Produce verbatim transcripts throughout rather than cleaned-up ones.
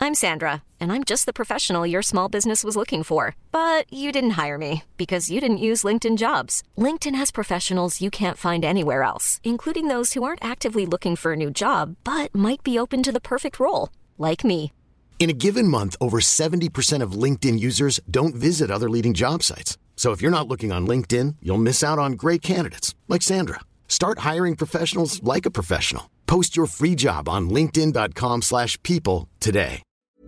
I'm Sandra, and I'm just the professional your small business was looking for. But you didn't hire me because you didn't use LinkedIn Jobs. LinkedIn has professionals you can't find anywhere else, including those who aren't actively looking for a new job, but might be open to the perfect role, like me. In a given month, over seventy percent of LinkedIn users don't visit other leading job sites. So if you're not looking on LinkedIn, you'll miss out on great candidates like Sandra. Start hiring professionals like a professional. Post your free job on linkedin.com slash people today.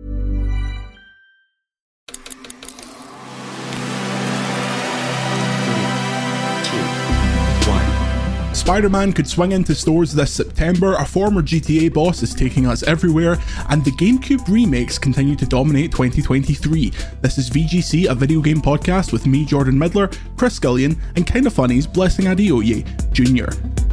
Spider-Man could swing into stores this September, a former G T A boss is taking us everywhere, and the GameCube remakes continue to dominate twenty twenty-three. This is V G C, a video game podcast with me, Jordan Midler, Chris Scullion, and Kinda Funny's Blessing Adeoye Junior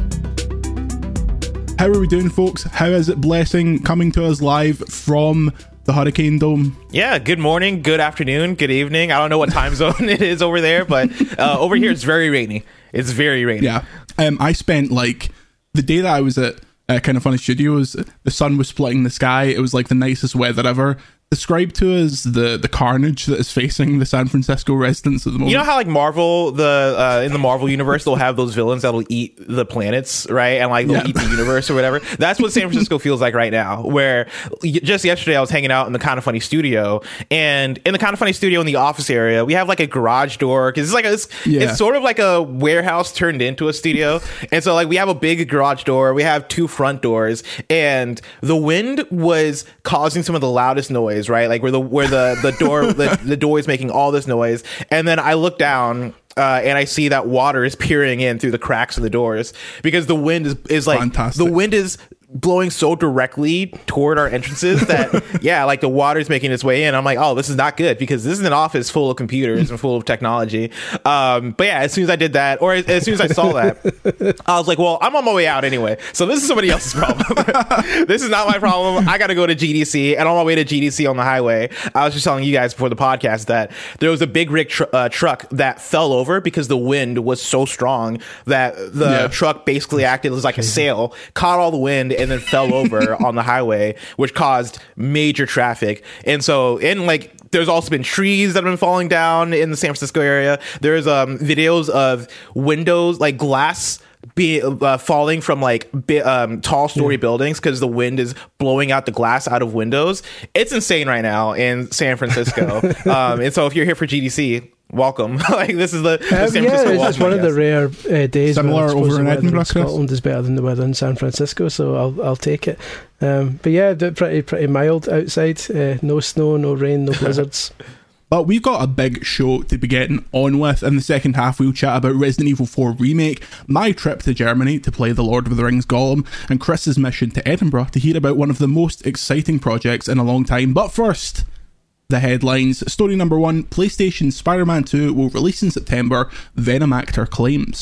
How are we doing, folks? How is it, Blessing, coming to us live from the Hurricane Dome? Yeah, good morning, good afternoon, good evening. I don't know what time zone it is over there, but uh, over here it's very rainy. It's very rainy. Yeah. Um, I spent like the day that I was at uh, Kinda Funny Studios, the sun was splitting the sky. It was like the nicest weather ever. Described to us the the carnage that is facing the San Francisco residents at the moment. You know how like Marvel, the uh, in the Marvel universe, they'll have those villains that'll eat the planets, right? And like they'll yeah. eat the universe or whatever. That's what San Francisco feels like right now. Where just yesterday I was hanging out in the Kinda Funny studio, and in the Kinda Funny studio in the office area, we have like a garage door because it's like a, it's, yeah. it's sort of like a warehouse turned into a studio. And so like we have a big garage door, we have two front doors, and the wind was causing some of the loudest noise. Right, like where the where the the door the, the door is making all this noise, and then I look down uh, and I see that water is peering in through the cracks of the doors because the wind is is like Fantastic. The wind is blowing so directly toward our entrances that yeah, like the water is making its way in. I'm like, oh, this is not good because this is an office full of computers and full of technology. Um, but yeah, as soon as I did that, or as, as soon as I saw that, I was like, well, I'm on my way out anyway, so this is somebody else's problem. This is not my problem. I got to go to G D C, and on my way to G D C on the highway, I was just telling you guys before the podcast that there was a big rig tr- uh, truck that fell over because the wind was so strong that the yeah. truck basically acted as like a sail, caught all the wind, and then fell over on the highway, which caused major traffic. And so, and like, there's also been trees that have been falling down in the San Francisco area. There's um, videos of windows, like glass be uh, falling from like bi- um, tall story yeah. buildings because the wind is blowing out the glass out of windows. It's insane right now in San Francisco. um, and so if you're here for G D C, welcome. Like this is the, the um, San yeah, Francisco it's one of the rare uh, days. Similar over in Edinburgh. In Scotland is better than the weather in San Francisco, so I'll I'll take it. Um, but yeah, pretty pretty mild outside. Uh, no snow, no rain, no blizzards. But we've got a big show to be getting on with. In the second half, we'll chat about Resident Evil four Remake, my trip to Germany to play the Lord of the Rings Gollum, and Chris's mission to Edinburgh to hear about one of the most exciting projects in a long time. But first, the headlines. Story number one, PlayStation Spider-Man two will release in September, Venom actor claims.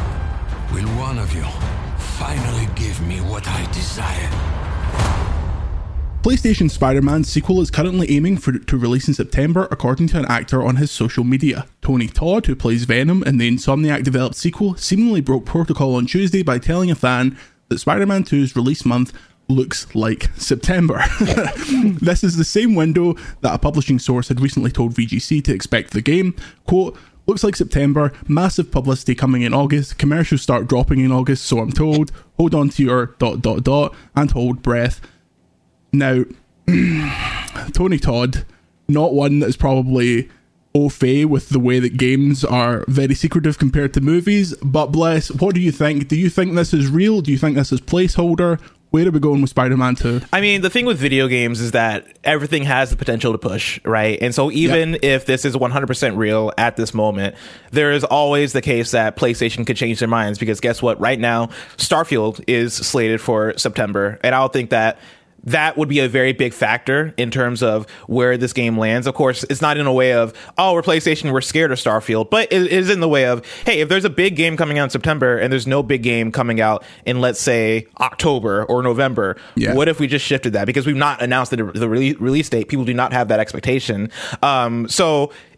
Will one of you finally give me what I desire? PlayStation Spider-Man sequel is currently aiming for to release in September, according to an actor on his social media. Tony Todd, who plays Venom in the Insomniac-developed sequel, seemingly broke protocol on Tuesday by telling a fan that Spider-Man two's release month looks like September. This is the same window that a publishing source had recently told V G C to expect the game. Quote, looks like September, massive publicity coming in August, commercials start dropping in August, so I'm told, hold on to your dot dot dot and hold breath. Now, Tony Todd, not one that is probably au fait with the way that games are very secretive compared to movies, but Bless, what do you think? Do you think this is real? Do you think this is placeholder? Where are we going with Spider-Man two? I mean, the thing with video games is that everything has the potential to push, right? And so even yep. if this is one hundred percent real at this moment, there is always the case that PlayStation could change their minds because guess what? Right now, Starfield is slated for September, and I don't think that that would be a very big factor in terms of where this game lands. Of course, it's not in a way of, oh, we're PlayStation, we're scared of Starfield, but it is in the way of, hey, if there's a big game coming out in September and there's no big game coming out in, let's say, October or November, yeah. what if we just shifted that? Because we've not announced the, the release, release date. People do not have that expectation. Um, so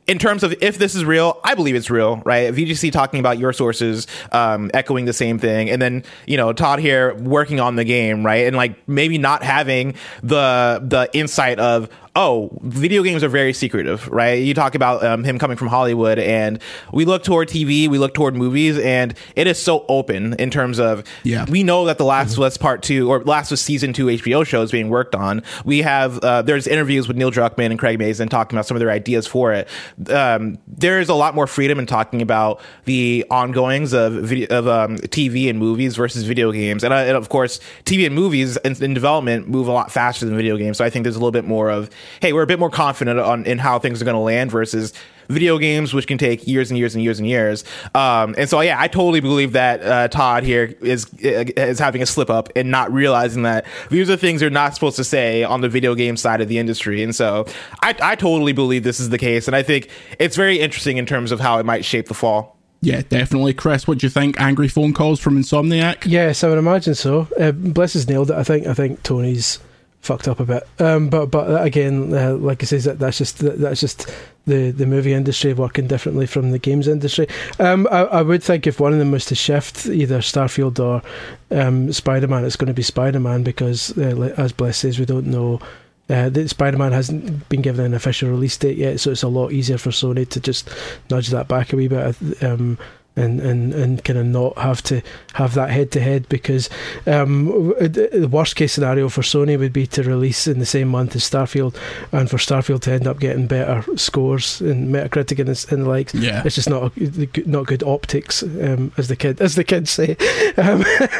in terms of if this is real, I believe it's real, right? V G C talking about your sources, um, echoing the same thing, and then you know Todd here working on the game, right? And like maybe not having the the insight of, oh, video games are very secretive, right? You talk about um, him coming from Hollywood, and we look toward T V, we look toward movies, and it is so open in terms of, yeah. we know that The Last of Us Part Two or Last of Us Season Two H B O show is being worked on. We have uh, there's interviews with Neil Druckmann and Craig Mazin talking about some of their ideas for it. Um, there is a lot more freedom in talking about the ongoings of video, of um, T V and movies versus video games, and, uh, and of course, T V and movies in, in development move a lot faster than video games. So I think there's a little bit more of, hey, we're a bit more confident on in how things are going to land versus video games, which can take years and years and years and years. Um, and so, yeah, I totally believe that uh, Todd here is is having a slip up and not realizing that these are things you're not supposed to say on the video game side of the industry. And so I, I totally believe this is the case. And I think it's very interesting in terms of how it might shape the fall. Yeah, definitely. Chris, what do you think? Angry phone calls from Insomniac? Yes, I would imagine so. Uh, Bliss has nailed it. I think I think Tony's fucked up a bit, um, but but again, uh, like I says, that that's just that's just the, the movie industry working differently from the games industry. Um, I, I would think if one of them was to shift either Starfield or um, Spider-Man, it's going to be Spider-Man because, uh, as Bliss says, we don't know. Uh, that Spider-Man hasn't been given an official release date yet, so it's a lot easier for Sony to just nudge that back a wee bit. Um, and and, and kind of not have to have that head-to-head, because um, the worst case scenario for Sony would be to release in the same month as Starfield, and for Starfield to end up getting better scores in Metacritic and, and the likes. Yeah. It's just not a, not good optics, um, as the kid as the kids say. Um,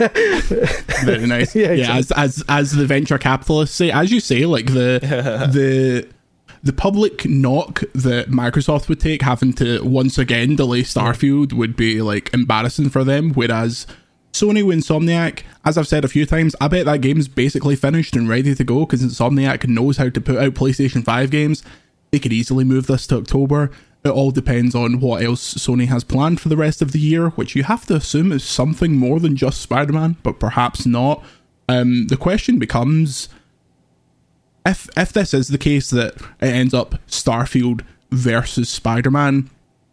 Very nice. Yeah, yeah, as as as the venture capitalists say, as you say, like the the the public knock that Microsoft would take having to once again delay Starfield would be like embarrassing for them, whereas Sony with Insomniac, as I've said a few times, I bet that game's basically finished and ready to go, because Insomniac knows how to put out PlayStation five games. They could easily move this to October. It all depends on what else Sony has planned for the rest of the year, which you have to assume is something more than just Spider-Man, but perhaps not. Um, the question becomes, If if this is the case, that it ends up Starfield versus Spider-Man,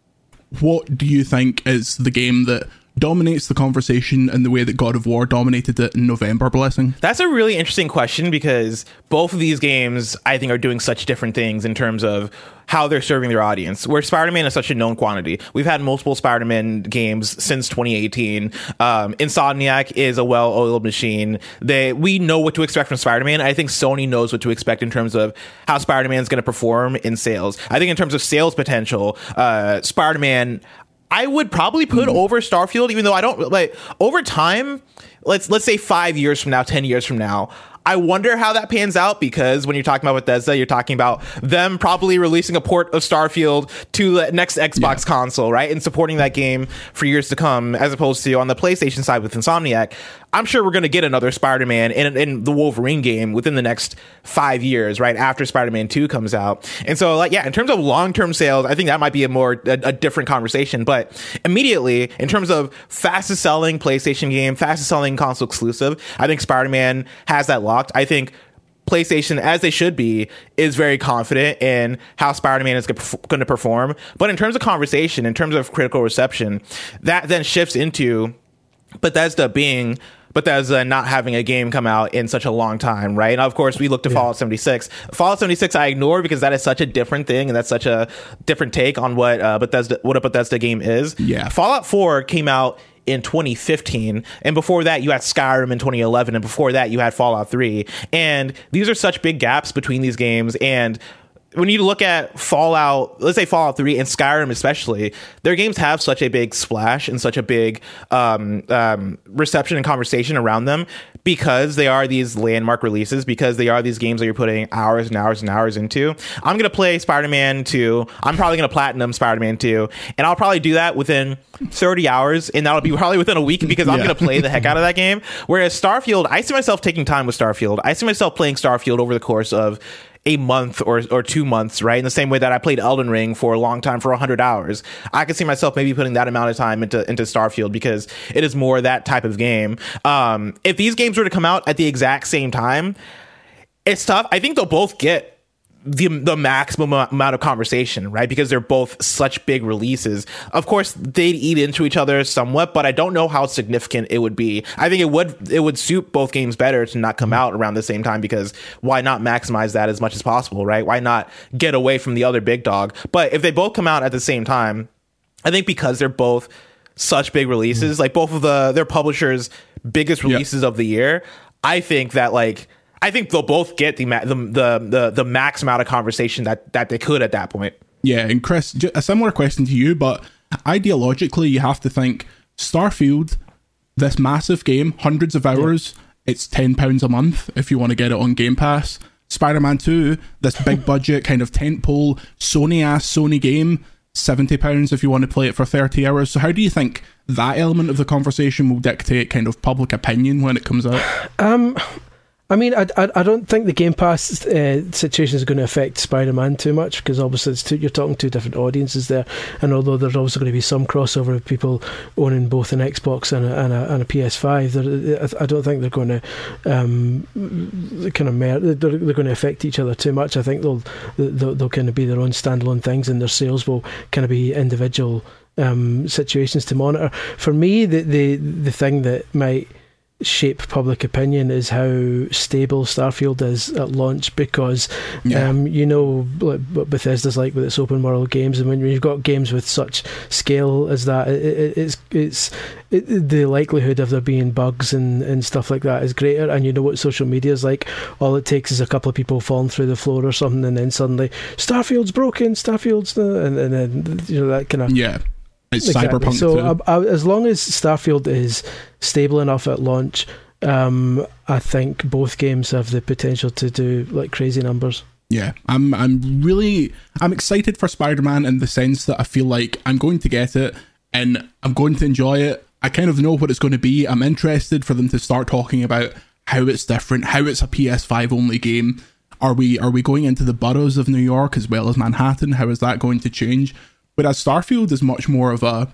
what do you think is the game that dominates the conversation in the way that God of War dominated it in November, Blessing? That's a really interesting question, because both of these games, I think, are doing such different things in terms of how they're serving their audience. Where Spider-Man is such a known quantity. We've had multiple Spider-Man games since twenty eighteen. Um, Insomniac is a well-oiled machine. They we know what to expect from Spider-Man. I think Sony knows what to expect in terms of how Spider-Man is going to perform in sales. I think in terms of sales potential, uh, Spider-Man, I would probably put mm. over Starfield, even though I don't like over time. Let's let's say five years from now, ten years from now, I wonder how that pans out, because when you're talking about Bethesda, you're talking about them probably releasing a port of Starfield to the next Xbox yeah. console, right? And supporting that game for years to come, as opposed to on the PlayStation side with Insomniac. I'm sure we're going to get another Spider-Man in, in the Wolverine game within the next five years, right? After Spider-Man two comes out. And so, like, yeah, in terms of long-term sales, I think that might be a more, a, a different conversation. But immediately, in terms of fastest selling PlayStation game, fastest selling console exclusive, I think Spider-Man has that locked. I think PlayStation, as they should be, is very confident in how Spider-Man is going to perform. But in terms of conversation, in terms of critical reception, that then shifts into Bethesda being Bethesda not having a game come out in such a long time, right? And of course, we look to yeah. Fallout seventy-six. Fallout seventy-six I ignore, because that is such a different thing, and that's such a different take on what uh, Bethesda, what a Bethesda game is. Yeah. Fallout four came out in twenty fifteen, and before that you had Skyrim in twenty eleven, and before that you had Fallout three. And these are such big gaps between these games, and when you look at Fallout, let's say Fallout three and Skyrim especially, their games have such a big splash and such a big um, um, reception and conversation around them, because they are these landmark releases, because they are these games that you're putting hours and hours and hours into. I'm going to play Spider-Man two. I'm probably going to platinum Spider-Man two, and I'll probably do that within thirty hours, and that'll be probably within a week, because I'm yeah. going to play the heck out of that game. Whereas Starfield, I see myself taking time with Starfield. I see myself playing Starfield over the course of a month or or two months, right? In the same way that I played Elden Ring for a long time, for one hundred hours. I could see myself maybe putting that amount of time into, into Starfield, because it is more that type of game. Um, if these games were to come out at the exact same time, it's tough. I think they'll both get the the maximum amount of conversation, right? Because they're both such big releases. Of course, they'd eat into each other somewhat, but I don't know how significant it would be. I think it would it would suit both games better to not come out around the same time, because why not maximize that as much as possible, right? Why not get away from the other big dog? But if they both come out at the same time, I think because they're both such big releases, like both of the their publishers' biggest releases yep. of the year, I think that like I think they'll both get the, the the the the max amount of conversation that that they could at that point. Yeah, and Chris, a similar question to you, but ideologically, you have to think Starfield, this massive game, hundreds of hours. Yeah. It's ten pounds a month if you want to get it on Game Pass. Spider-Man two, this big budget kind of tentpole Sony ass Sony game, seventy pounds if you want to play it for thirty hours. So how do you think that element of the conversation will dictate kind of public opinion when it comes out? Um. I mean, I, I, I don't think the Game Pass uh, situation is going to affect Spider-Man too much, because obviously it's two, you're talking to different audiences there, and although there's also going to be some crossover of people owning both an Xbox and a, and a, and a P S five, I don't think they're going to um, kind of mer- they're, they're going to affect each other too much. I think they'll, they'll they'll kind of be their own standalone things, and their sales will kind of be individual um, situations to monitor. For me, the the the thing that might shape public opinion is how stable Starfield is at launch, because yeah. um, you know what Bethesda's like with its open world games, and when you've got games with such scale as that, it, it, it's it's it, the likelihood of there being bugs and, and stuff like that is greater. And you know what social media is like, all it takes is a couple of people falling through the floor or something, and then suddenly Starfield's broken, Starfield's uh, and, and then you know that kind of yeah It's exactly. Cyberpunk so too. I, I, as long as Starfield is stable enough at launch, um, I think both games have the potential to do like crazy numbers. Yeah, I'm I'm really I'm excited for Spider-Man in the sense that I feel like I'm going to get it and I'm going to enjoy it. I kind of know what it's going to be. I'm interested for them to start talking about how it's different, how it's a P S five only game. Are we are we going into the boroughs of New York as well as Manhattan? How is that going to change? Whereas Starfield is much more of a...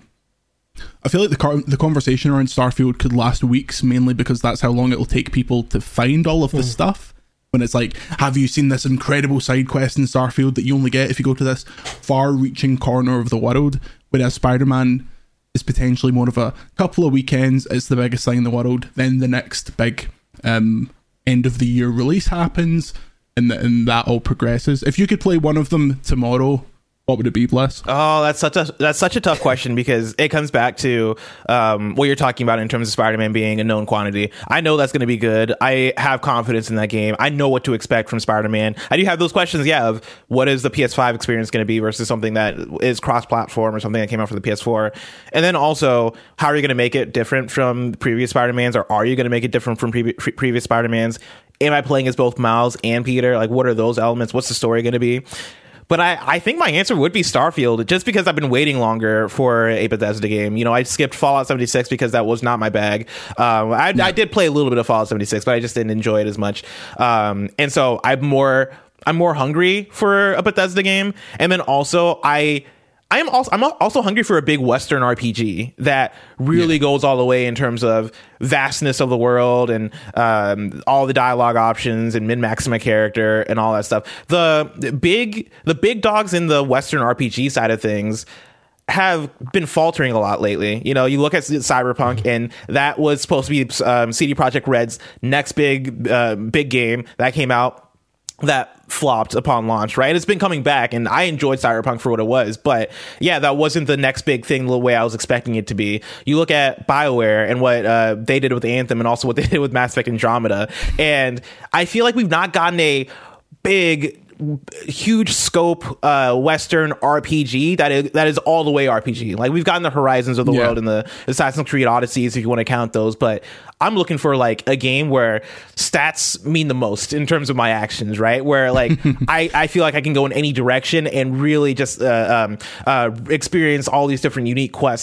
I feel like the car- the conversation around Starfield could last weeks, mainly because that's how long it will take people to find all of the mm. stuff. When it's like, have you seen this incredible side quest in Starfield that you only get if you go to this far-reaching corner of the world? Whereas Spider-Man is potentially more of a couple of weekends, it's the biggest thing in the world, then the next big um, end-of-the-year release happens, and, th- and that all progresses. If you could play one of them tomorrow, what would it be, Bless? Oh, that's such a that's such a tough question, because it comes back to um, what you're talking about in terms of Spider-Man being a known quantity. I know that's going to be good. I have confidence in that game. I know what to expect from Spider-Man. I do have those questions, yeah, of what is the P S five experience going to be versus something that is cross-platform or something that came out for the P S four. And then also, how are you going to make it different from previous Spider-Mans, or are you going to make it different from pre- pre- previous Spider-Mans? Am I playing as both Miles and Peter? Like, what are those elements? What's the story going to be? But I, I think my answer would be Starfield, just because I've been waiting longer for a Bethesda game. You know, I skipped Fallout seventy-six because that was not my bag. Um, I, yeah. I did play a little bit of Fallout seventy-six, but I just didn't enjoy it as much. Um, and so I'm more I'm more hungry for a Bethesda game. And then also I... I am also I'm also hungry for a big Western R P G that really yeah. goes all the way in terms of vastness of the world and um, all the dialogue options and min-maxing my character and all that stuff. The, the big the big dogs in the Western R P G side of things have been faltering a lot lately. You know, you look at Cyberpunk, and that was supposed to be um, C D Projekt Red's next big uh, big game that came out. That flopped upon launch, right? It's been coming back, and I enjoyed Cyberpunk for what it was, but yeah, that wasn't the next big thing the way I was expecting it to be. You look at BioWare and what uh, they did with Anthem, and also what they did with Mass Effect Andromeda, and I feel like we've not gotten a big, huge scope uh, Western R P G that is that is all the way R P G. Like, we've gotten the Horizons of the yeah. world and the Assassin's Creed Odysseys, if you want to count those, but I'm looking for like a game where stats mean the most in terms of my actions, right? Where like I, I feel like I can go in any direction and really just uh, um, uh, experience all these different unique quests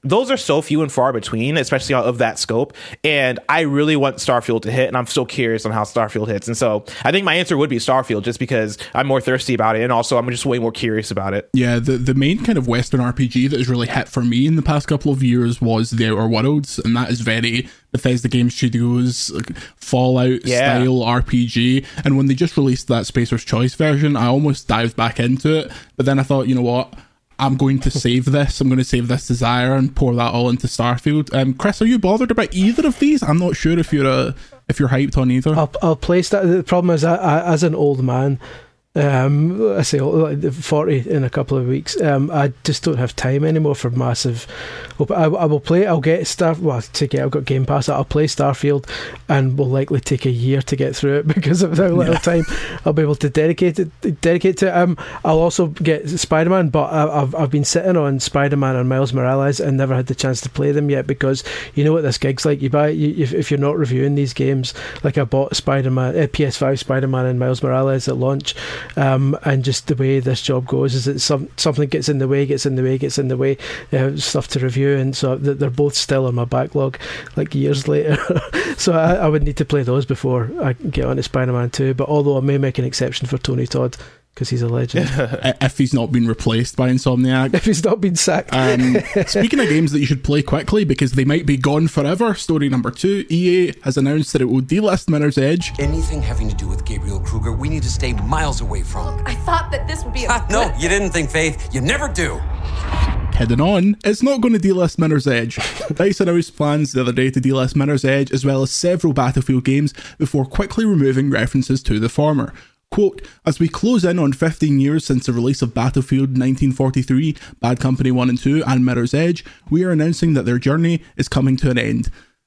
those are so few and far between, especially of that scope. And I really want Starfield to hit, and I'm so curious on how Starfield hits. And so I think my answer would be Starfield, just because I'm more thirsty about it, and also I'm just way more curious about it. Yeah, the, the main kind of Western R P G that has really hit for me in the past couple of years was The Outer Worlds, and that is very Bethesda Game Studios, like, Fallout yeah. style R P G. And when they just released that Spacer's Choice version, I almost dived back into it, but then I thought, you know what, I'm going to save this. I'm going to save this desire and pour that all into Starfield. Um, Chris, are you bothered about either of these? I'm not sure if you're a, if you're hyped on either. I'll, I'll place that. The problem is, I, I, as an old man, um, I say like forty in a couple of weeks. Um, I just don't have time anymore for massive. I, I will play. I'll get Star. Well, to get. I've got Game Pass. I'll play Starfield, and will likely take a year to get through it because of how little yeah. time I'll be able to dedicate it. Dedicate to it. Um, I'll also get Spider-Man, but I, I've I've been sitting on Spider-Man and Miles Morales and never had the chance to play them yet, because you know what this gig's like. You buy you, if if you're not reviewing these games, like I bought Spider-Man, uh, P S five Spider-Man and Miles Morales at launch. Um, and just the way this job goes is that some, something gets in the way, gets in the way, gets in the way, uh, stuff to review, and so they're both still on my backlog, like years later. So I, I would need to play those before I get on to Spider-Man two. But although I may make an exception for Tony Todd, because he's a legend. If he's not been replaced by Insomniac. If he's not been sacked. Um, speaking of games that you should play quickly because they might be gone forever, story number two, E A has announced that it will delist Mirror's Edge. Anything having to do with Gabriel Kruger, we need to stay miles away from. I thought that this would be a... No, you didn't think, Faith. You never do. Heading on, it's not going to delist Mirror's Edge. DICE announced plans the other day to delist Mirror's Edge as well as several Battlefield games before quickly removing references to the former. Quote, as we close in on fifteen years since the release of Battlefield nineteen forty-three, Bad Company one and two, and Mirror's Edge, we are announcing that their journey is coming to an end.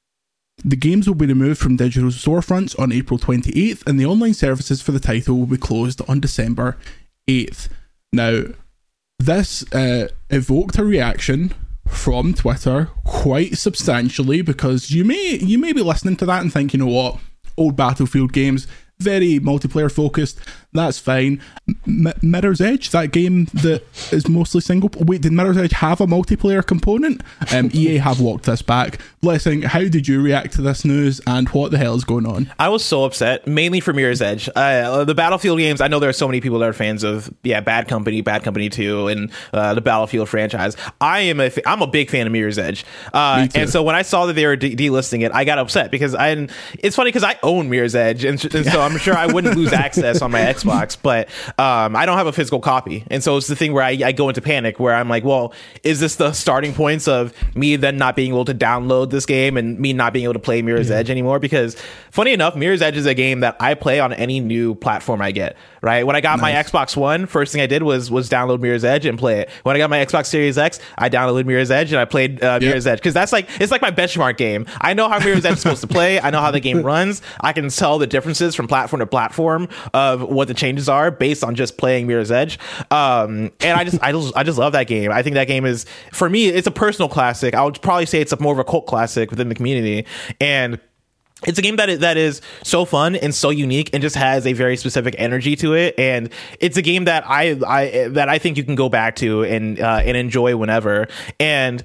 The games will be removed from digital storefronts on April twenty-eighth, and the online services for the title will be closed on December eighth. Now, this uh, evoked a reaction from Twitter quite substantially, because you may you may be listening to that and think, you know what, old Battlefield games, very multiplayer focused, that's fine. M- Mirror's Edge, that game that is mostly single. Wait, did Mirror's Edge have a multiplayer component? Um, E A have walked this back. Blessing, how did you react to this news, and what the hell is going on? I was so upset, mainly for Mirror's Edge. Uh, the Battlefield games, I know there are so many people that are fans of, yeah, Bad Company, Bad Company two, and uh, the Battlefield franchise. I am a, I'm a big fan of Mirror's Edge. Uh, and so when I saw that they were de- delisting it, I got upset, because I, it's funny because I own Mirror's Edge, and, and so I'm sure I wouldn't lose access on my Xbox, but um, I don't have a physical copy. And so it's the thing where I, I go into panic, where I'm like, well, is this the starting points of me then not being able to download this game and me not being able to play Mirror's yeah. Edge anymore? Because funny enough, Mirror's Edge is a game that I play on any new platform I get, right? When I got nice. my Xbox One, first thing I did was was download Mirror's Edge and play it. When I got my Xbox Series X, I downloaded Mirror's Edge and I played uh, Mirror's yep. Edge, because that's like, it's like my benchmark game. I know how Mirror's Edge is supposed to play. I know how the game runs. I can tell the differences from platform to platform of what the changes are based on just playing Mirror's Edge. Um, and I just, I just, I just love that game. I think that game is, for me, it's a personal classic. I would probably say it's a more of a cult classic within the community. And it's a game that is, that is so fun and so unique and just has a very specific energy to it. And it's a game that I, I that I think you can go back to and uh, and enjoy whenever. And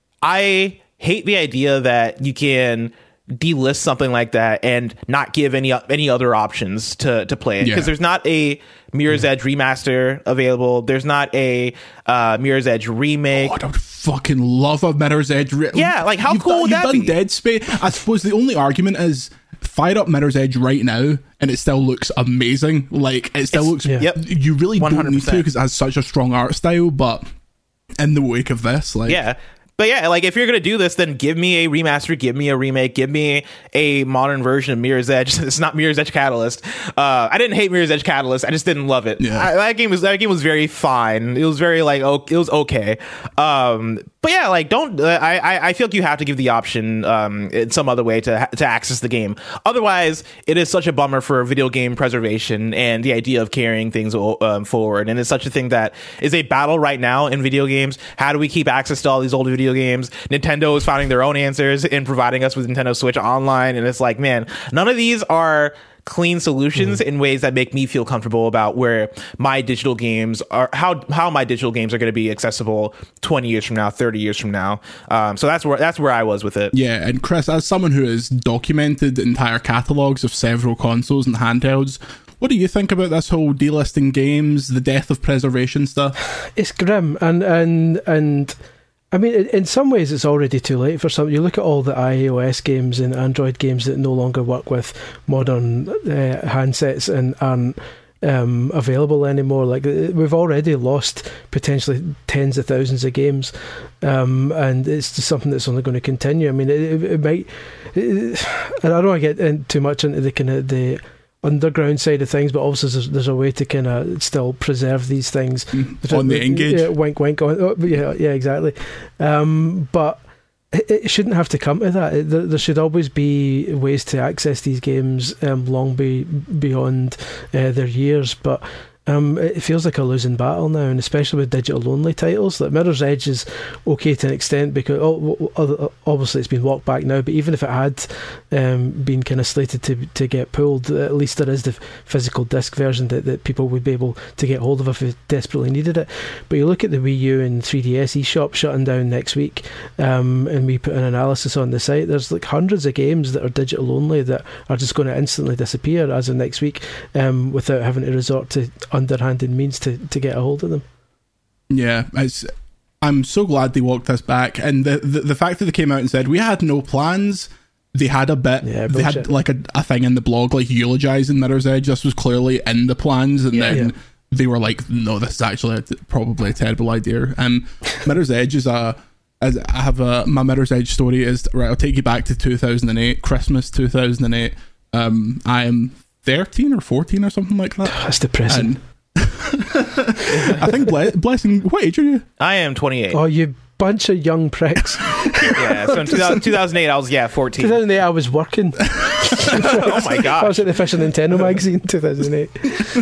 I hate the idea that you can delist something like that and not give any any other options to to play it, because yeah. there's not a Mirror's Edge remaster available. There's not a uh, Mirror's Edge remake. Oh, I would fucking love a Mirror's Edge. Re- yeah, like how you've cool done, would you've that done be? Dead Space. I suppose the only argument is fire up Mirror's Edge right now and it still looks amazing. Like it still it's, looks. Yeah. Yep. You really one hundred percent. don't need to, because it has such a strong art style. But in the wake of this, like yeah. But yeah, like if you're going to do this, then give me a remaster, give me a remake, give me a modern version of Mirror's Edge. It's not Mirror's Edge Catalyst. Uh, I didn't hate Mirror's Edge Catalyst. I just didn't love it. Yeah. I, that game was that game was very fine. It was very like oh, it was okay. Um, but yeah, like don't uh, I I feel like you have to give the option um, in some other way to to access the game. Otherwise, it is such a bummer for video game preservation and the idea of carrying things um, forward. And it's such a thing that is a battle right now in video games. How do we keep access to all these old video games? Nintendo is finding their own answers in providing us with Nintendo Switch Online, and it's like, man, none of these are clean solutions mm. in ways that make me feel comfortable about where my digital games are, how how my digital games are going to be accessible twenty years from now, thirty years from now. Um, so that's where that's where I was with it. Yeah, and Chris, as someone who has documented entire catalogues of several consoles and handhelds, what do you think about this whole delisting games, the death of preservation stuff? It's grim, and and and. I mean, in some ways, it's already too late for some. You look at all the iOS games and Android games that no longer work with modern uh, handsets and aren't um, available anymore. Like, we've already lost potentially tens of thousands of games, um, and it's just something that's only going to continue. I mean, it, it might. It, and I don't want to get in too much into the kind of the underground side of things, but also there's, there's a way to kind of still preserve these things mm, on the N-Gage. Yeah, wink, wink. On, oh, yeah, yeah, exactly. Um, but it, it shouldn't have to come to that. It, there, there should always be ways to access these games um, long be, beyond uh, their years. But um, it feels like a losing battle now, and especially with digital-only titles. Like Mirror's Edge is okay to an extent because oh, obviously it's been walked back now. But even if it had um, been kind of slated to to get pulled, at least there is the physical disc version that, that people would be able to get hold of if they desperately needed it. But you look at the Wii U and three D S eShop shutting down next week, um, and we put an analysis on the site. There's like hundreds of games that are digital-only that are just going to instantly disappear as of next week, um, without having to resort to underhanded means to, to get a hold of them. Yeah, it's, I'm so glad they walked this back, and the, the the fact that they came out and said we had no plans. They had a bit. Yeah, they had like a, a thing in the blog like eulogizing Mirror's Edge. This was clearly in the plans, and yeah, then yeah. they were like, "No, this is actually a, probably a terrible idea." Um, Mirror's Edge is a. As I have a my Mirror's Edge story is right. I'll take you back to two thousand eight, Christmas two thousand eight. Um, I am thirteen or fourteen or something like that. That's depressing. I think Ble- Blessing, what age are you? I am twenty-eight. Oh, you bunch of young pricks. Yeah, so in two thousand eight I was yeah fourteen. two thousand eight I was working. Oh my god! I was at the official Nintendo magazine in two thousand eight.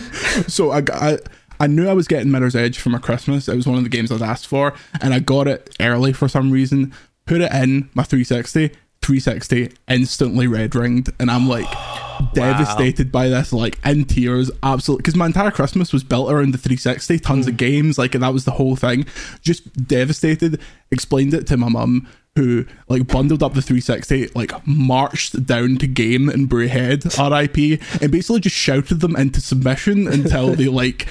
So I, I I knew I was getting Mirror's Edge for my Christmas. It was one of the games I'd asked for, and I got it early for some reason. Put it in my three sixty. three sixty instantly red ringed, and I'm like devastated wow. by this, like in tears, absolutely, because my entire Christmas was built around the three sixty, tons mm. of games, like, and that was the whole thing. Just devastated. Explained it to my mum, who like bundled up the three sixty, like marched down to Game in Brayhead, R I P, and basically just shouted them into submission until they like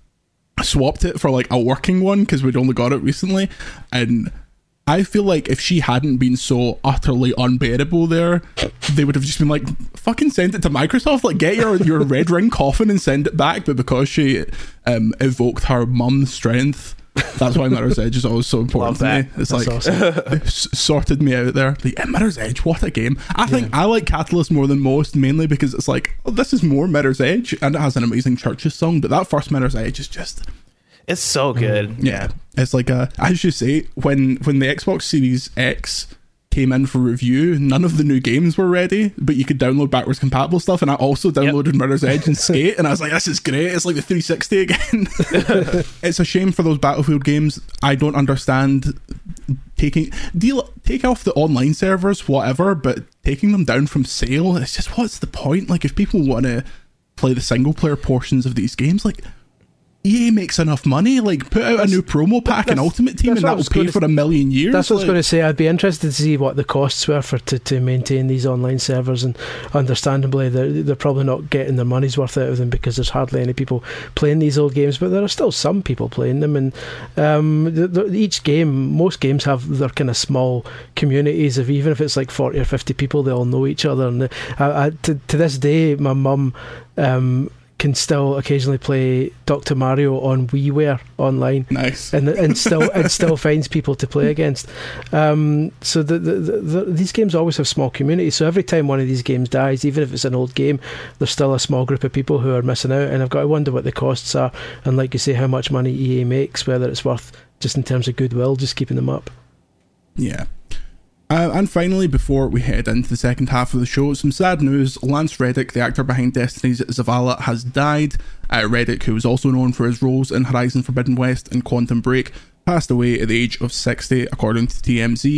swapped it for like a working one, because we'd only got it recently. And I feel like if she hadn't been so utterly unbearable there, they would have just been like, fucking send it to Microsoft, like get your, your red ring coffin and send it back. But because she um, evoked her mum's strength, that's why Mirror's Edge is always so important to me. It's that's like awesome. They s- sorted me out there. Like, yeah, Mirror's Edge, what a game. I think yeah. I like Catalyst more than most, mainly because it's like, oh, this is more Mirror's Edge, and it has an amazing Churches song, but that first Mirror's Edge is just... It's so good. Mm, yeah. It's like, a, as you say, when, when the Xbox Series X came in for review, none of the new games were ready, but you could download backwards compatible stuff, and I also downloaded yep. Mirror's Edge and Skate, and I was like, this is great. It's like the three sixty again. It's a shame for those Battlefield games. I don't understand taking... Deal, take off the online servers, whatever, but taking them down from sale, it's just, what's the point? Like, if people want to play the single-player portions of these games, like... E A makes enough money, like put out that's, a new promo pack in Ultimate Team and that will pay for a million years. That's what like. I was going to say. I'd be interested to see what the costs were for to, to maintain these online servers, and understandably they're, they're probably not getting their money's worth out of them because there's hardly any people playing these old games, but there are still some people playing them, and um, the, the, each game, most games have their kind of small communities of, even if it's like forty or fifty people, they all know each other, and I, I, to, to this day my mum um, can still occasionally play Doctor Mario on WiiWare online. Nice. And and still and still finds people to play against. Um, so the, the, the, the, these games always have small communities. So every time one of these games dies, even if it's an old game, there's still a small group of people who are missing out. And I've got to wonder what the costs are. And like you say, how much money E A makes, whether it's worth, just in terms of goodwill, just keeping them up. Yeah. Uh, and finally, before we head into the second half of the show, some sad news. Lance Reddick, the actor behind Destiny's Zavala, has died. Uh, Reddick, who was also known for his roles in Horizon Forbidden West and Quantum Break, passed away at the age of sixty, according to T M Z.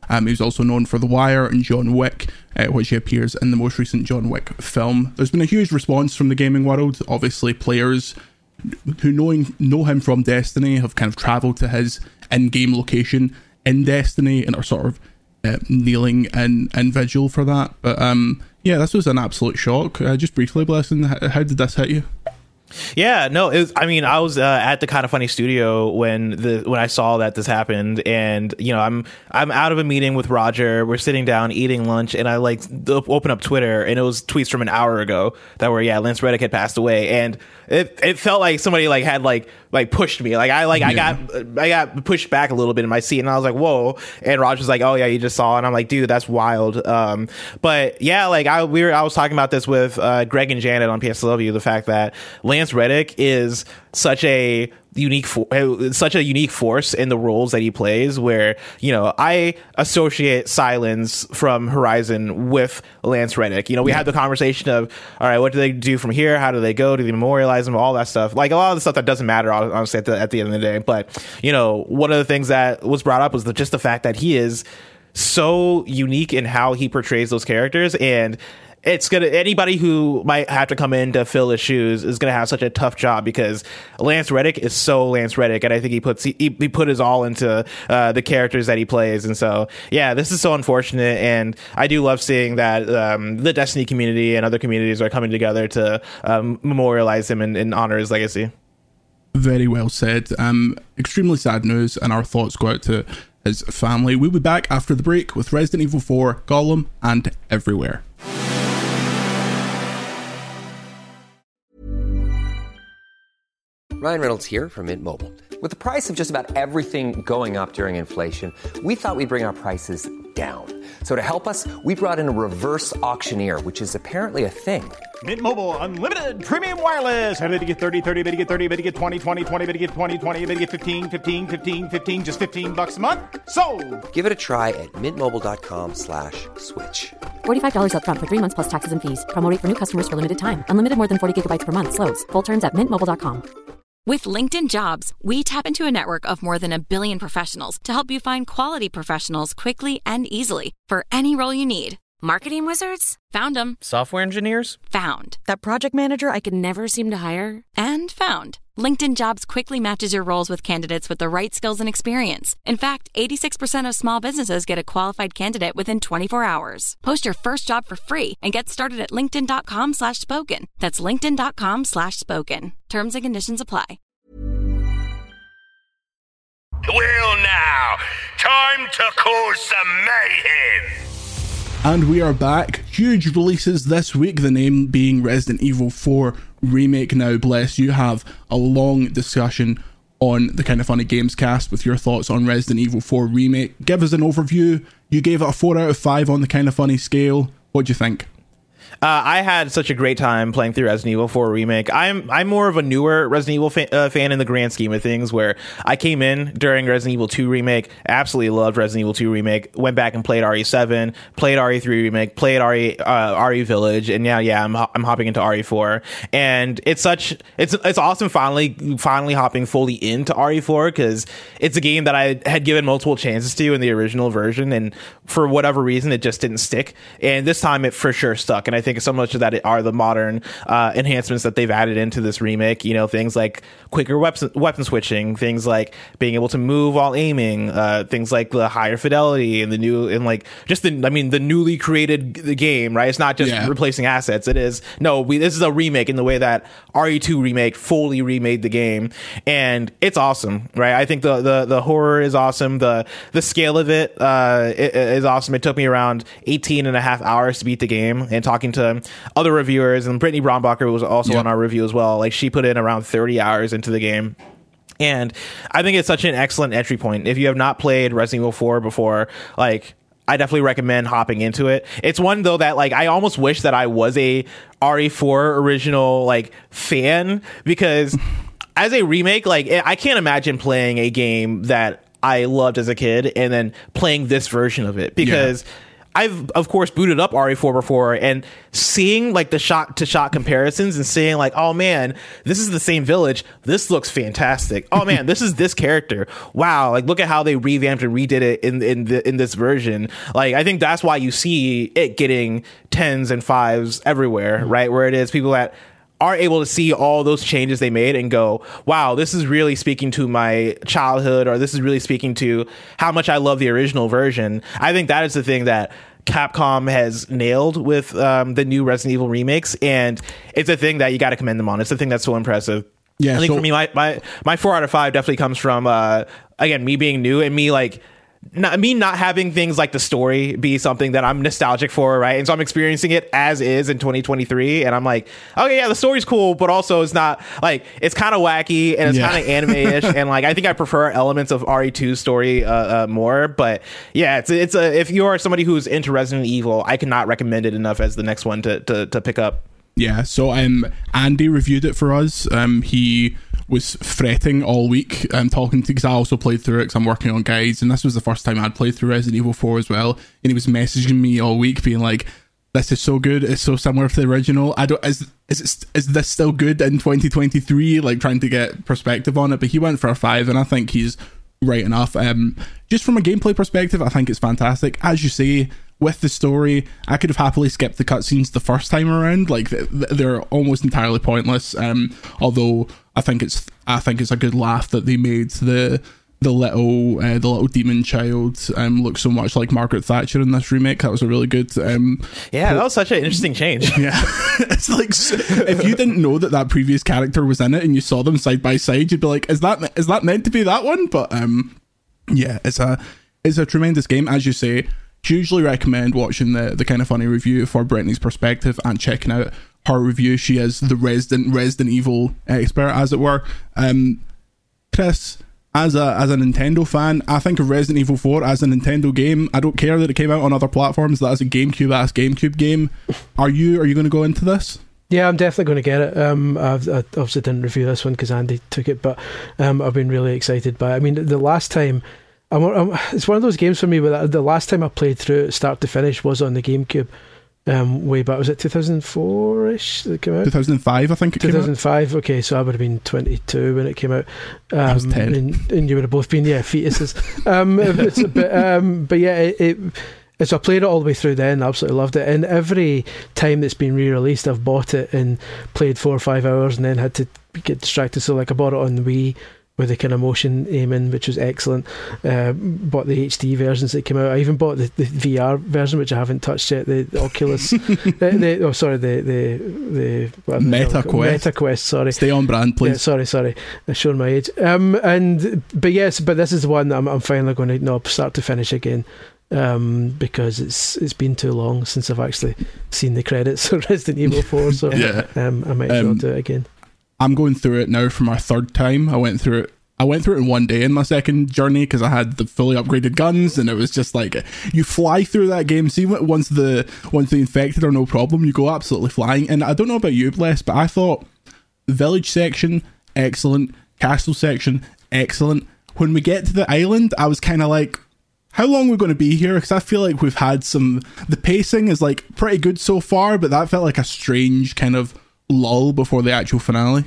Um, he was also known for The Wire and John Wick, uh, which he appears in the most recent John Wick film. There's been a huge response from the gaming world. Obviously, players who knowing, know him from Destiny have kind of travelled to his in-game location in Destiny and are sort of uh, kneeling in, in vigil for that. But um, yeah, this was an absolute shock. Uh, just briefly, Blessing, how, how did this hit you? Yeah, no, it was, I mean, I was uh, at the Kind of Funny studio when the when I saw that this happened, and you know, I'm I'm out of a meeting with Roger. We're sitting down eating lunch, and I like open up Twitter, and it was tweets from an hour ago that were yeah, Lance Reddick had passed away, and it it felt like somebody like had like like pushed me, like I like yeah. I got I got pushed back a little bit in my seat, and I was like, whoa, and Roger's like, oh yeah, you just saw, and I'm like, dude, that's wild. Um, but yeah, like I we were I was talking about this with uh, Greg and Janet on P S L W, the fact that Lance Reddick is such a unique fo- such a unique force in the roles that he plays, where you know I associate Silence from Horizon with Lance Reddick. You know, we yeah. had the conversation of, all right, what do they do from here? How do they go? Do they memorialize him? All that stuff, like a lot of the stuff that doesn't matter honestly at the, at the end of the day. But you know, one of the things that was brought up was the, just the fact that he is so unique in how he portrays those characters, and it's gonna anybody who might have to come in to fill his shoes is gonna have such a tough job, because Lance Reddick is so Lance Reddick, and I think he puts he, he put his all into uh, the characters that he plays. And so yeah, this is so unfortunate, and I do love seeing that um, the Destiny community and other communities are coming together to um, memorialize him and, and honor his legacy. Very well said. Um, extremely sad news, and our thoughts go out to his family. We'll be back after the break with Resident Evil four, Gollum, and Everywhere. Ryan Reynolds here from Mint Mobile. With the price of just about everything going up during inflation, we thought we'd bring our prices down. So to help us, we brought in a reverse auctioneer, which is apparently a thing. Mint Mobile Unlimited Premium Wireless. How to get thirty, thirty, bit to get thirty, bit to get twenty, twenty, twenty, bit to get twenty, twenty, bit to get fifteen, fifteen, fifteen, fifteen, just fifteen bucks a month? Sold! Give it a try at mintmobile.com slash switch. forty-five dollars up front for three months plus taxes and fees. Promo rate for new customers for limited time. Unlimited more than forty gigabytes per month. Slows full terms at mint mobile dot com. With LinkedIn Jobs, we tap into a network of more than a billion professionals to help you find quality professionals quickly and easily for any role you need. Marketing wizards? Found them. Software engineers? Found. That project manager I could never seem to hire? And found. LinkedIn Jobs quickly matches your roles with candidates with the right skills and experience. In fact, eighty-six percent of small businesses get a qualified candidate within twenty-four hours. Post your first job for free and get started at linkedin.com slash spoken. That's linkedin.com slash spoken. Terms and conditions apply. Well now, time to cause some mayhem. And we are back. Huge releases this week, the name being Resident Evil four Remake. Now, Bless, you have a long discussion on the Kind of Funny Games cast with your thoughts on Resident Evil four Remake. Give us an overview. You gave it a four out of five on the Kind of Funny scale. What do you think? Uh, I had such a great time playing through Resident Evil four Remake. I'm I'm more of a newer Resident Evil fa- uh, fan in the grand scheme of things, where I came in during Resident Evil two Remake, absolutely loved Resident Evil two Remake, went back and played R E seven, played R E three Remake, played R E uh, R E Village, and now yeah, I'm I'm hopping into R E four, and it's such it's it's awesome finally finally hopping fully into R E four, because it's a game that I had given multiple chances to in the original version, and for whatever reason it just didn't stick, and this time it for sure stuck. And I think so much of that are the modern uh, enhancements that they've added into this remake. You know, things like quicker weapon weapon switching, things like being able to move while aiming, uh, things like the higher fidelity and the new and like just the I mean the newly created the game. Right, it's not just yeah. replacing assets. It is no, we this is a remake in the way that R E two Remake fully remade the game, and it's awesome. Right, I think the the the horror is awesome. The the scale of it uh, is awesome. It took me around eighteen and a half hours to beat the game, and talking to other reviewers, and Brittany Brombacher was also yep. on our review as well. Like, she put in around thirty hours into the game. And I think it's such an excellent entry point. If you have not played Resident Evil four before, like, I definitely recommend hopping into it. It's one, though, that, like, I almost wish that I was a R E four original, like, fan, because as a remake, like, I can't imagine playing a game that I loved as a kid and then playing this version of it, because yeah. I've of course booted up R E four before, and seeing like the shot to shot comparisons and seeing like, oh man, this is the same village. This looks fantastic. Oh man, this is this character. Wow, like look at how they revamped and redid it in in the, in this version. Like I think that's why you see it getting tens and fives everywhere, mm-hmm. right? Where it is people that are able to see all those changes they made and go, wow, this is really speaking to my childhood, or this is really speaking to how much I love the original version. I think that is the thing that Capcom has nailed with um, the new Resident Evil remakes, and it's a thing that you got to commend them on. It's the thing that's so impressive. Yeah, I think so, for me, my, my my four out of five definitely comes from uh, again me being new and me like. Not, me not having things like the story be something that I'm nostalgic for, right? And so I'm experiencing it as is in twenty twenty-three, and I'm like, okay, yeah, the story's cool, but also it's not like it's kind of wacky and it's yeah. kind of anime-ish, and like I think I prefer elements of R E two's story uh, uh, more. But yeah, it's it's a if you are somebody who's into Resident Evil, I cannot recommend it enough as the next one to to, to pick up. Yeah, so um, Andy reviewed it for us. Um, he was fretting all week, um, talking to because I also played through it because I'm working on guides, and this was the first time I'd played through Resident Evil four as well. And he was messaging me all week, being like, "This is so good. It's so similar to the original. I don't is is it, is this still good in twenty twenty-three?" Like trying to get perspective on it, but he went for a five, and I think he's right enough. Um, just from a gameplay perspective, I think it's fantastic. As you say, with the story, I could have happily skipped the cutscenes the first time around. Like they're almost entirely pointless. Um, although I think it's I think it's a good laugh that they made the the little uh, the little demon child um look so much like Margaret Thatcher in this remake. That was a really good um yeah but, that was such an interesting change. Yeah. It's like if you didn't know that that previous character was in it and you saw them side by side, you'd be like, is that is that meant to be that one? But um yeah, it's a it's a tremendous game. As you say, hugely recommend watching the the Kind of Funny review for Brittany's perspective and checking out her review. She is the resident Resident Evil expert, as it were. um Chris, As a as a Nintendo fan, I think of Resident Evil four as a Nintendo game. I don't care that it came out on other platforms. That is a GameCube ass GameCube game. Are you are you going to go into this? Yeah, I'm definitely going to get it. Um, I've, I obviously didn't review this one because Andy took it, but um, I've been really excited by it. I mean, the last time, I'm, I'm, it's one of those games for me where the last time I played through it start to finish was on the GameCube. Um, way back, was it two thousand four-ish that it came out? two thousand five, I think it two thousand five, came out. Okay, so I would have been twenty-two when it came out. Um, I was ten. And, and you would have both been, yeah, fetuses. um, it's a bit, um, but yeah, it, it, so I played it all the way through then, absolutely loved it. And every time it's been re-released, I've bought it and played four or five hours and then had to get distracted. So like I bought it on the Wii with the kind of motion aiming, which was excellent. Uh, bought the H D versions that came out. I even bought the, the V R version, which I haven't touched yet. The, the Oculus, the, the, oh sorry, the the the Meta Quest. Meta Quest. Sorry, stay on brand, please. Yeah, sorry, sorry, I'm showing my age. Um, and but yes, but this is the one that I'm, I'm finally going to no start to finish again. Um, because it's it's been too long since I've actually seen the credits of Resident Evil four. So yeah. um, I might as well um, do it again. I'm going through it now for my third time. I went through it I went through it in one day in my second journey because I had the fully upgraded guns, and it was just like you fly through that game. See, once the once the infected are no problem, you go absolutely flying. And I don't know about you, Bless, but I thought village section excellent, castle section excellent. When we get to the island, I was kind of like, how long are we going to be here? Because I feel like we've had some. The pacing is like pretty good so far, but that felt like a strange kind of lull before the actual finale.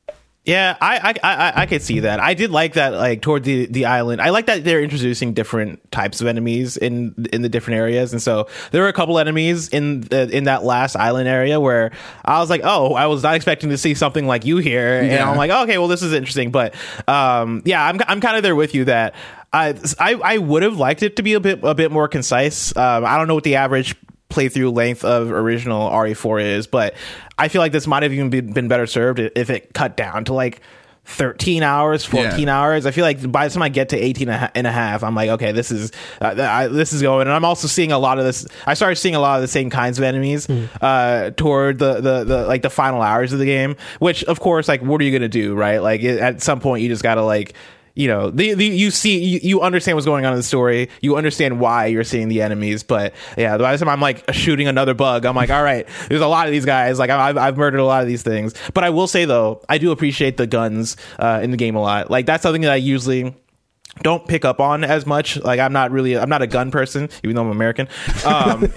Yeah, I, I I I could see that. I did like that, like toward the, the island. I like that they're introducing different types of enemies in in the different areas, and so there were a couple enemies in the, in that last island area where I was like, oh, I was not expecting to see something like you here, yeah. And I'm like, okay, well, this is interesting, but um, yeah, I'm I'm kind of there with you that I I, I would have liked it to be a bit a bit more concise. Um, I don't know what the average playthrough length of original R E four is, but I feel like this might have even been, been better served if it cut down to like thirteen hours, fourteen yeah. hours. I feel like by the time I get to eighteen and a half, I'm like, okay, this is uh, I, this is going. And I'm also seeing a lot of this. I started seeing a lot of the same kinds of enemies mm. uh, toward the, the the like the final hours of the game. Which, of course, like, what are you gonna do, right? Like, it, at some point, you just gotta like. You know, the, the you see, you, you understand what's going on in the story. You understand why you're seeing the enemies. But yeah, by the time I'm like shooting another bug, I'm like, all right, there's a lot of these guys. Like I've, I've murdered a lot of these things. But I will say though, I do appreciate the guns uh, in the game a lot. Like that's something that I usually don't pick up on as much. Like I'm not really, I'm not a gun person, even though I'm American. Um,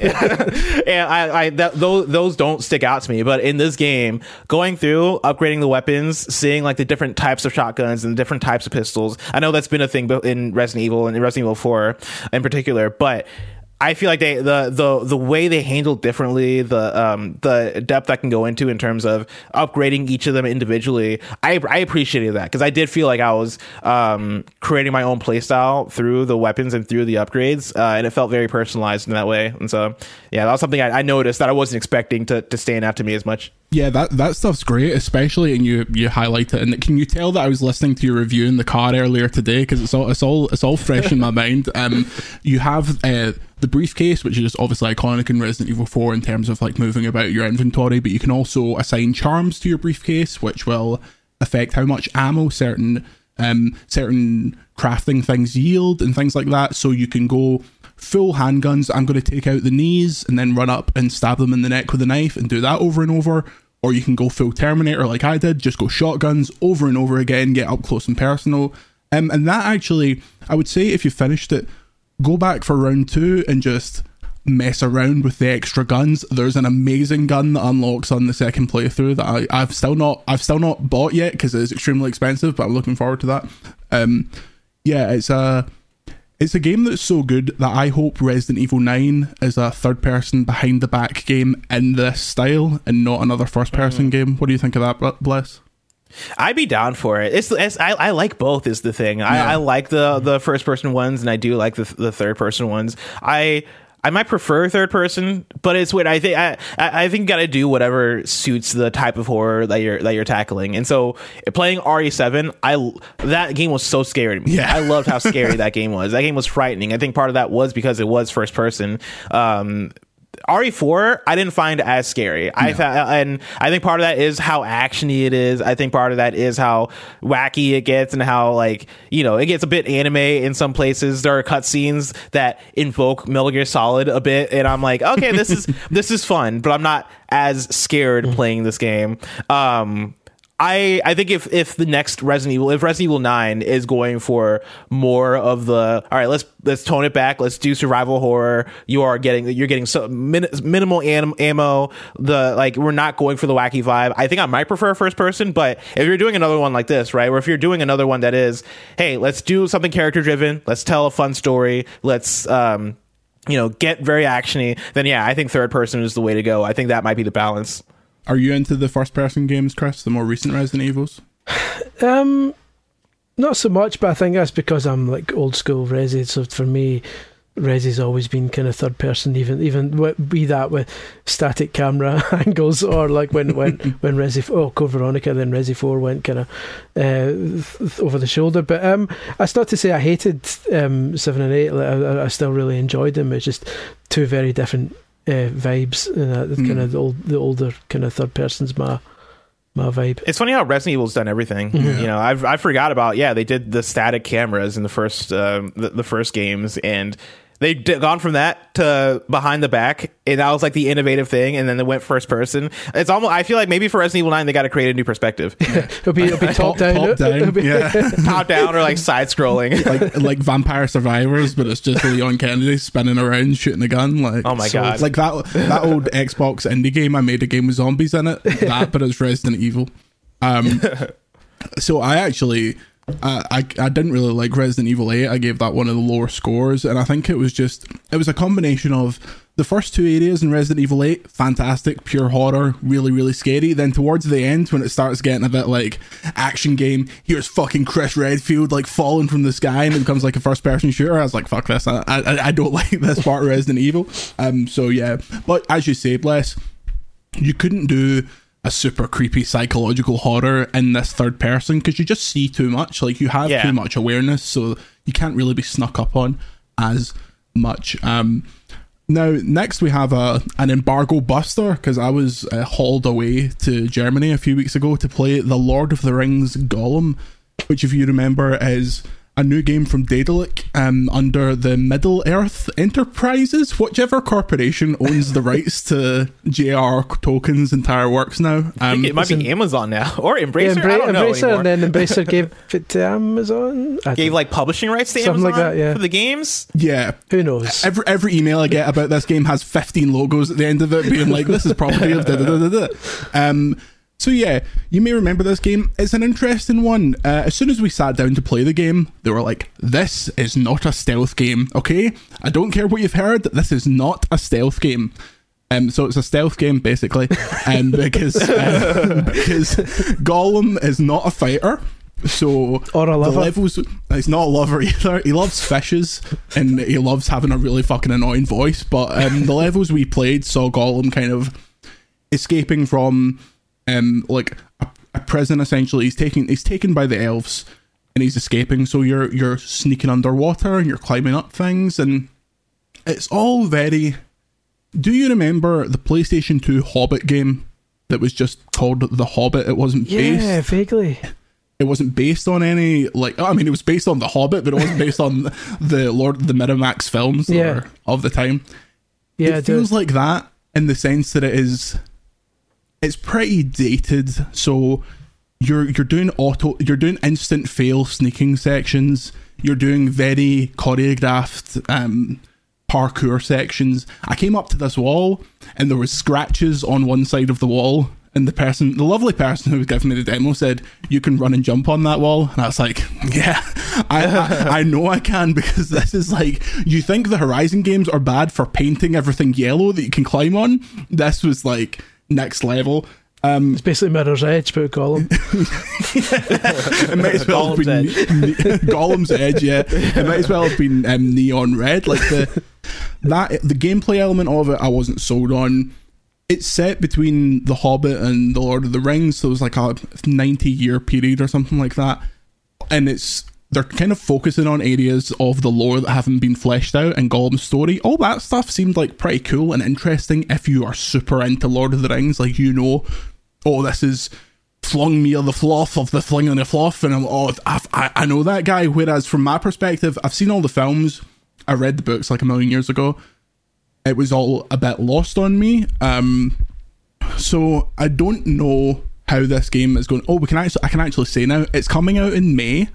and I, I that, those those don't stick out to me. But in this game, going through, upgrading the weapons, seeing like the different types of shotguns and different types of pistols. I know that's been a thing in Resident Evil and in Resident Evil four in particular, but I feel like they the the the way they handle differently, the um the depth I can go into in terms of upgrading each of them individually. I I appreciated that because I did feel like I was um creating my own playstyle through the weapons and through the upgrades, uh, and it felt very personalized in that way. And so yeah, that was something I, I noticed that I wasn't expecting to to stand out to me as much. Yeah, that that stuff's great, especially, and you you highlight it. And can you tell that I was listening to your review in the car earlier today because it's all it's all it's all fresh in my mind. Um, you have uh, the briefcase, which is obviously iconic in Resident Evil four in terms of like moving about your inventory, but you can also assign charms to your briefcase, which will affect how much ammo certain um certain crafting things yield and things like that. So you can go full handguns, I'm going to take out the knees and then run up and stab them in the neck with a knife and do that over and over. Or you can go full Terminator like I did, just go shotguns over and over again, get up close and personal. Um, and that actually, I would say if you finished it, go back for round two and just mess around with the extra guns. There's an amazing gun that unlocks on the second playthrough that I, I've still not I've still not bought yet because it's extremely expensive, but I'm looking forward to that. Um, yeah, it's a... It's a game that's so good that I hope Resident Evil nine is a third-person behind-the-back game in this style and not another first-person mm. game. What do you think of that, Bless? I'd be down for it. It's, it's I, I like both is the thing. I, yeah. I like the, the first-person ones, and I do like the, the third-person ones. I... I might prefer third person, but it's what I think. I I think you got to do whatever suits the type of horror that you're that you're tackling. And so, playing R E seven, I that game was so scary to me. Yeah. I loved how scary that game was. That game was frightening. I think part of that was because it was first person. Um, R E four, I didn't find as scary. No. I th- and I think part of that is how actiony it is. I think part of that is how wacky it gets and how, like, you know, it gets a bit anime in some places. There are cutscenes that invoke Metal Gear Solid a bit, and I'm like, okay, this is this is fun, but I'm not as scared mm. playing this game. Um, I, I think if, if the next Resident Evil, if Resident Evil nine is going for more of the, all right, let's let's tone it back, let's do survival horror. You are getting you're getting so min, minimal am, ammo. The like we're not going for the wacky vibe. I think I might prefer first person, but if you're doing another one like this, right, or if you're doing another one that is, hey, let's do something character driven, let's tell a fun story, let's um you know get very actiony, then yeah, I think third person is the way to go. I think that might be the balance. Are you into the first-person games, Chris? The more recent Resident Evils? Um, not so much, but I think that's because I'm like old school Resi. So for me, Resi's always been kind of third person, even even be that with static camera angles, or like when when when Resi oh Code Veronica, then Resi four went kind of uh, th- over the shoulder. But um, that's not to say I hated um seven and eight. Like, I, I still really enjoyed them. It's just two very different Uh, vibes, and uh, mm. kind of the, old, the older kind of third person's my my vibe. It's funny how Resident Evil's done everything. Mm-hmm. You know, I've I forgot about yeah they did the static cameras in the first um, the, the first games, and they've gone from that to behind the back, and that was like the innovative thing, and then they went first person. It's almost, I feel like maybe for Resident Evil nine they got to create a new perspective. it'll be it'll be top down, top down, be yeah, top down or like side scrolling, like like Vampire Survivors, but it's just Leon Kennedy spinning around shooting a gun. Like, oh my so, god, like that that old Xbox indie game I made a game with zombies in it. That, but it's Resident Evil. Um, so I actually. Uh, I I didn't really like Resident Evil eight. I gave that one of the lower scores, and I think it was just it was a combination of the first two areas in Resident Evil eight, fantastic, pure horror, really really scary. Then towards the end, when it starts getting a bit like action game, here's fucking Chris Redfield like falling from the sky, and it becomes like a first person shooter. I was like, fuck this, I I, I don't like this part of Resident Evil. Um, so yeah, but as you say, Bless, you couldn't do a super creepy psychological horror in this third person because you just see too much. Like you have yeah. too much awareness, so you can't really be snuck up on as much. Um, now, next we have a an embargo buster because I was uh, hauled away to Germany a few weeks ago to play The Lord of the Rings Gollum, which, if you remember, is a new game from Daedalic um, under the Middle Earth Enterprises, whichever corporation owns the rights to J R R Tolkien's entire works now. Um, I think it might be Amazon now, or Embracer. Yeah, Embra- I don't know Embracer, anymore. and then Embracer gave it to Amazon. I Gave like publishing rights to Something Amazon like that, yeah. for the games. Yeah. Who knows? Every every email I get about this game has fifteen logos at the end of it being like, this is property of da da da da da. Um, so yeah, you may remember this game. It's an interesting one. Uh, as soon as we sat down to play the game, they were like, this is not a stealth game, okay? I don't care what you've heard, this is not a stealth game. Um, so it's a stealth game, basically, um, because, uh, because Gollum is not a fighter. So or a lover. The levels, he's not a lover either. He loves fishes and he loves having a really fucking annoying voice. But um, the levels we played saw Gollum kind of escaping from um, like a, a prison. Essentially, he's taken he's taken by the elves and he's escaping. So you're you're sneaking underwater and you're climbing up things, and it's all very. Do you remember the PlayStation two Hobbit game that was just called The Hobbit? It wasn't yeah, based. Yeah, vaguely. It wasn't based on any, like, I mean, it was based on The Hobbit, but it wasn't based on the Lord of the Miramax films that Yeah. were of the time. Yeah, it feels like that in the sense that it is, it's pretty dated. So you're you're doing auto, you're doing instant fail sneaking sections. You're doing very choreographed um, parkour sections. I came up to this wall and there was scratches on one side of the wall. And the person, the lovely person who was giving me the demo said, you can run and jump on that wall. And I was like, yeah, I, I, I know I can, because this is like, you think the Horizon games are bad for painting everything yellow that you can climb on? This was like next level. Um, it's basically Mirror's Edge, but Gollum. It might as well have been ne- ne- Gollum's Edge, yeah. It might as well have been um, neon red. Like the that the gameplay element of it, I wasn't sold on. It's set between The Hobbit and The Lord of the Rings, so it was like a ninety year period or something like that. And it's they're kind of focusing on areas of the lore that haven't been fleshed out, and Gollum's story. All that stuff seemed like pretty cool and interesting if you are super into Lord of the Rings. Like, you know, oh, this is flung me of the fluff of the fling and the fluff, and I'm, oh, I've, I, I know that guy. Whereas from my perspective, I've seen all the films, I read the books like a million years ago. It was all a bit lost on me. Um, so I don't know how this game is going. Oh, we can actually, I can actually say now, it's coming out in May.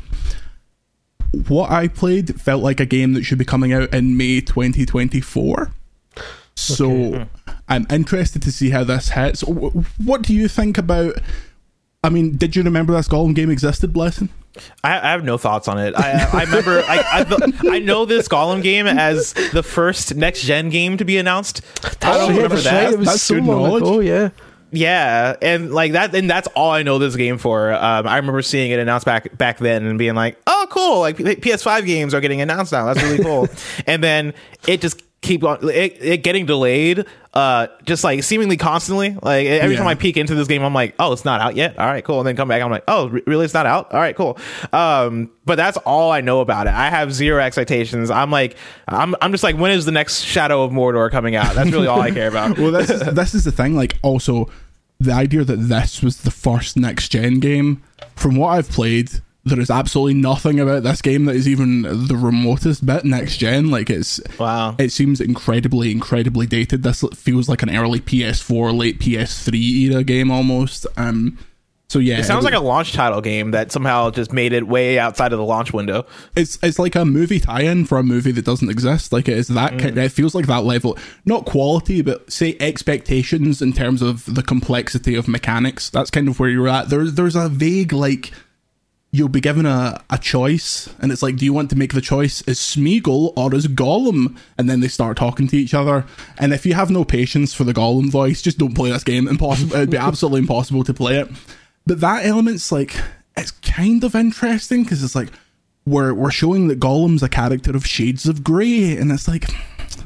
What I played felt like a game that should be coming out in May twenty twenty-four. So okay. I'm interested to see how this hits. What do you think about? I mean, did you remember this Gollum game existed, Blessing? I, I have no thoughts on it. I, I remember, I, I, I know this Gollum game as the first next gen game to be announced. I don't yeah, remember that's that. Right. It was that's so good long knowledge. ago, yeah. Yeah, and like that, and that's all I know this game for. Um, I remember seeing it announced back back then and being like, "Oh, cool! Like P S five games are getting announced now. That's really cool." And then it just keep on it, it getting delayed, uh, just like seemingly constantly. Like every yeah. time I peek into this game, I'm like, "Oh, it's not out yet. All right, cool." And then come back, I'm like, "Oh, re- really? It's not out. All right, cool." Um, but that's all I know about it. I have zero expectations. I'm like, I'm I'm just like, when is the next Shadow of Mordor coming out? That's really all I care about. Well, this is, this is the thing. Like, also, the idea that this was the first next gen game, from what I've played, there is absolutely nothing about this game that is even the remotest bit next gen. Like, it's wow. It seems incredibly, incredibly dated. This feels like an early P S four, late P S three era game almost. Um, so yeah, it sounds it, like a launch title game that somehow just made it way outside of the launch window. It's it's like a movie tie-in for a movie that doesn't exist. Like, it is that mm. kind, it feels like that level, not quality, but say expectations in terms of the complexity of mechanics. That's kind of where you're at. There's there's a vague, like, you'll be given a, a choice, and it's like, do you want to make the choice as Smeagol or as Gollum? And then they start talking to each other. And if you have no patience for the Gollum voice, just don't play this game. Impossible. It'd be absolutely impossible to play it. But that element's like, it's kind of interesting, because it's like, we're we're showing that Gollum's a character of shades of grey, and it's like,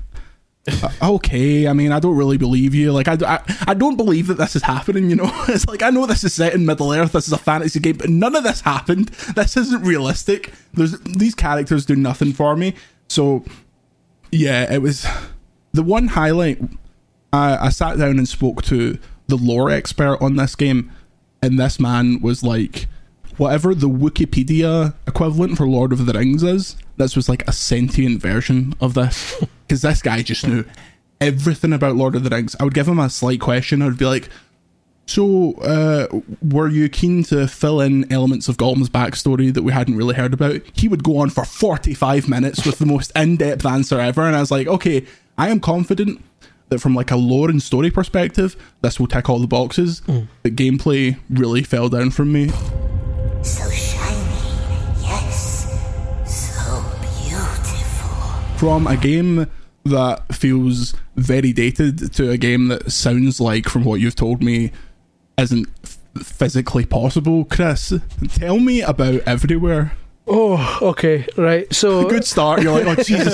okay, I mean, I don't really believe you. Like, I, I, I don't believe that this is happening, you know? It's like, I know this is set in Middle-earth, this is a fantasy game, but none of this happened. This isn't realistic. There's these characters do nothing for me. So, yeah, it was... The one highlight, I, I sat down and spoke to the lore expert on this game, and this man was like, whatever the Wikipedia equivalent for Lord of the Rings is, this was like a sentient version of this. Because this guy just knew everything about Lord of the Rings. I would give him a slight question. I would be like, so, uh, were you keen to fill in elements of Gollum's backstory that we hadn't really heard about? He would go on for forty-five minutes with the most in-depth answer ever, and I was like, okay, I am confident that from like a lore and story perspective, this will tick all the boxes. Mm. But gameplay really fell down from me. So shiny, yes, so beautiful. From a game that feels very dated to a game that sounds like, from what you've told me, isn't f- physically possible. Chris, tell me about Everywhere. Oh, okay, right. So good start. You're like, oh Jesus.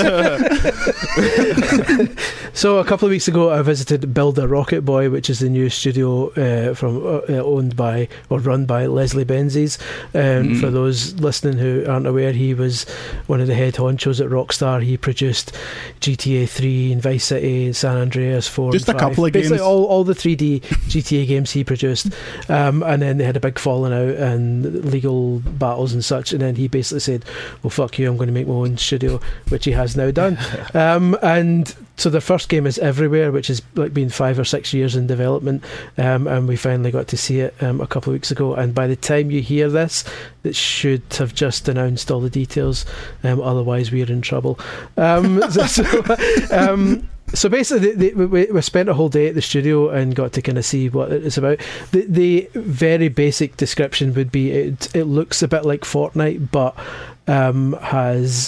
So a couple of weeks ago, I visited Build a Rocket Boy, which is the new studio uh, from uh, owned by or run by Leslie Benzies. Um, mm. For those listening who aren't aware, he was one of the head honchos at Rockstar. He produced G T A three and Vice City, San Andreas four, just and a five. couple of Basically games. all all the three D G T A games he produced, um, and then they had a big falling out and legal battles and such. And then he basically said, well fuck you, I'm going to make my own studio, which he has now done. um, and so the first game is Everywhere, which has like been five or six years in development, um, and we finally got to see it um, a couple of weeks ago, and by the time you hear this, it should have just announced all the details, um, otherwise we're in trouble. um, so, so, um, So basically, the, the, we, we spent a whole day at the studio and got to kind of see what it's about. The, the very basic description would be it, it looks a bit like Fortnite, but um, has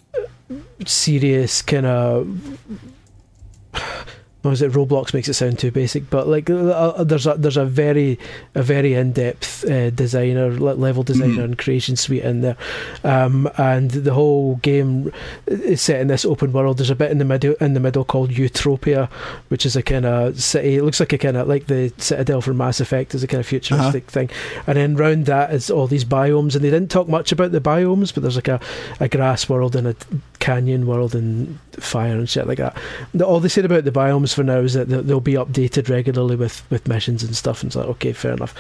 serious kind of... What was it? Roblox makes it sound too basic, but like uh, there's a there's a very a very in-depth uh, designer level designer mm. and creation suite in there, um, and the whole game is set in this open world. There's a bit in the middle in the middle called Utopia, which is a kind of city. It looks like a kind of like the Citadel from Mass Effect, is a kind of futuristic uh-huh. thing, and then round that is all these biomes. And they didn't talk much about the biomes, but there's like a, a grass world and a canyon world and fire and shit like that. All they said about the biomes for now is that they'll be updated regularly with, with missions and stuff, and it's like, okay, fair enough.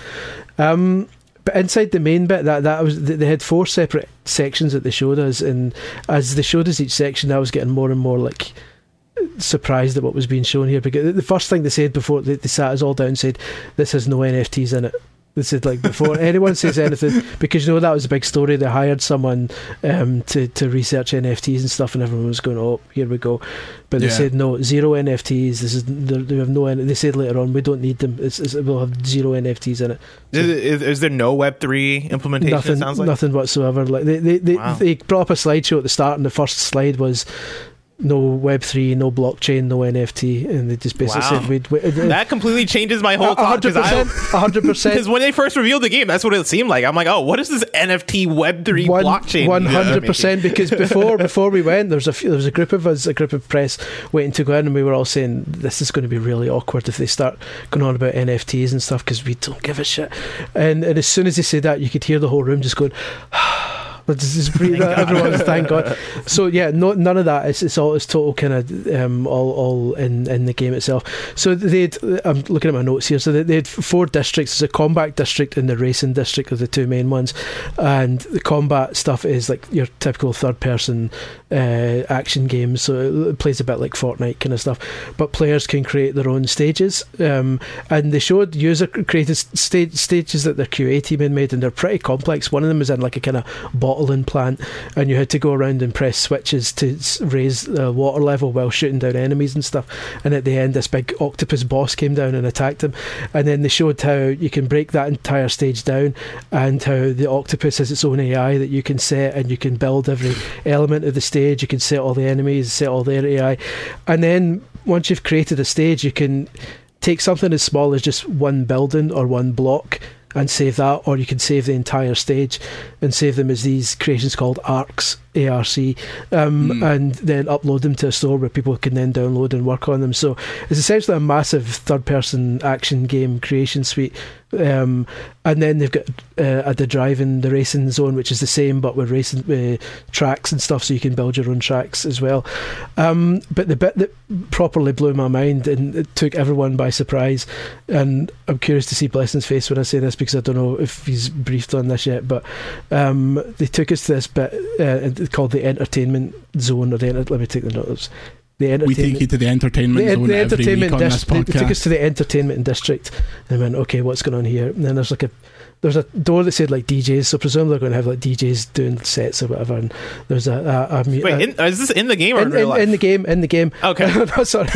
Um, but inside the main bit, that that was they had four separate sections that they showed us, and as they showed us each section, I was getting more and more like surprised at what was being shown here, because the first thing they said before they, they sat us all down and said, this has no N F Ts in it. They said, like, before anyone says anything, because you know that was a big story. They hired someone um, to to research N F Ts and stuff, and everyone was going, "Oh, here we go." But they yeah. said, "No, zero N F Ts. This is they have no." They said later on, "We don't need them. It's, it's, we'll have zero N F Ts in it." So, is, is, is there no Web three implementation? Nothing. It sounds like nothing whatsoever. Like they they they, wow. they brought up a slideshow at the start, and the first slide was no Web three, no blockchain, no N F T, and they just basically wow. said we'd, we'd, we'd that completely changes my whole thought, because I one hundred percent because when they first revealed the game, that's what it seemed like. I'm like, oh, what is this N F T Web three One, blockchain? one hundred percent, because before before we went, there was a few, there was a group of us, a group of press waiting to go in, and we were all saying this is going to be really awkward if they start going on about N F Ts and stuff, because we don't give a shit. And and as soon as they said that, you could hear the whole room just going. Let's just breathe out. Everyone's thank God. So yeah, no, none of that. It's, it's all it's total kind of um, all all in, in the game itself. So they I'm looking at my notes here. So they, they had four districts. There's a combat district and the racing district are the two main ones. And the combat stuff is like your typical third person uh, action games. So it plays a bit like Fortnite kind of stuff. But players can create their own stages. Um, and they showed user created st- stages that their Q A team had made, and they're pretty complex. One of them is in like a kind of bottling plant, and you had to go around and press switches to raise the water level while shooting down enemies and stuff. And at the end, this big octopus boss came down and attacked them. And then they showed how you can break that entire stage down, and how the octopus has its own A I that you can set, and you can build every element of the stage. You can set all the enemies, set all their A I, and then once you've created a stage, you can take something as small as just one building or one block and save that, or you can save the entire stage and save them as these creations called arcs. A R C, um, mm. and then upload them to a store where people can then download and work on them. So it's essentially a massive third-person action game creation suite. Um, and then they've got uh, at the driving, the racing zone, which is the same but with racing uh, tracks and stuff, so you can build your own tracks as well. Um, but the bit that properly blew my mind and it took everyone by surprise, and I'm curious to see Blessing's face when I say this because I don't know if he's briefed on this yet, but um, they took us to this bit uh, called the entertainment zone, or the let me take the notes. The we take you to the entertainment the, zone the every entertainment week on dis- this podcast. They took us to the entertainment district and went, okay, what's going on here? And then there's like a there's a door that said like D Js, so presumably they're going to have like D Js doing sets or whatever. And there's a, a, a wait, a, in, is this in the game or in, in, real life? in the game? In the game. Okay. No, sorry.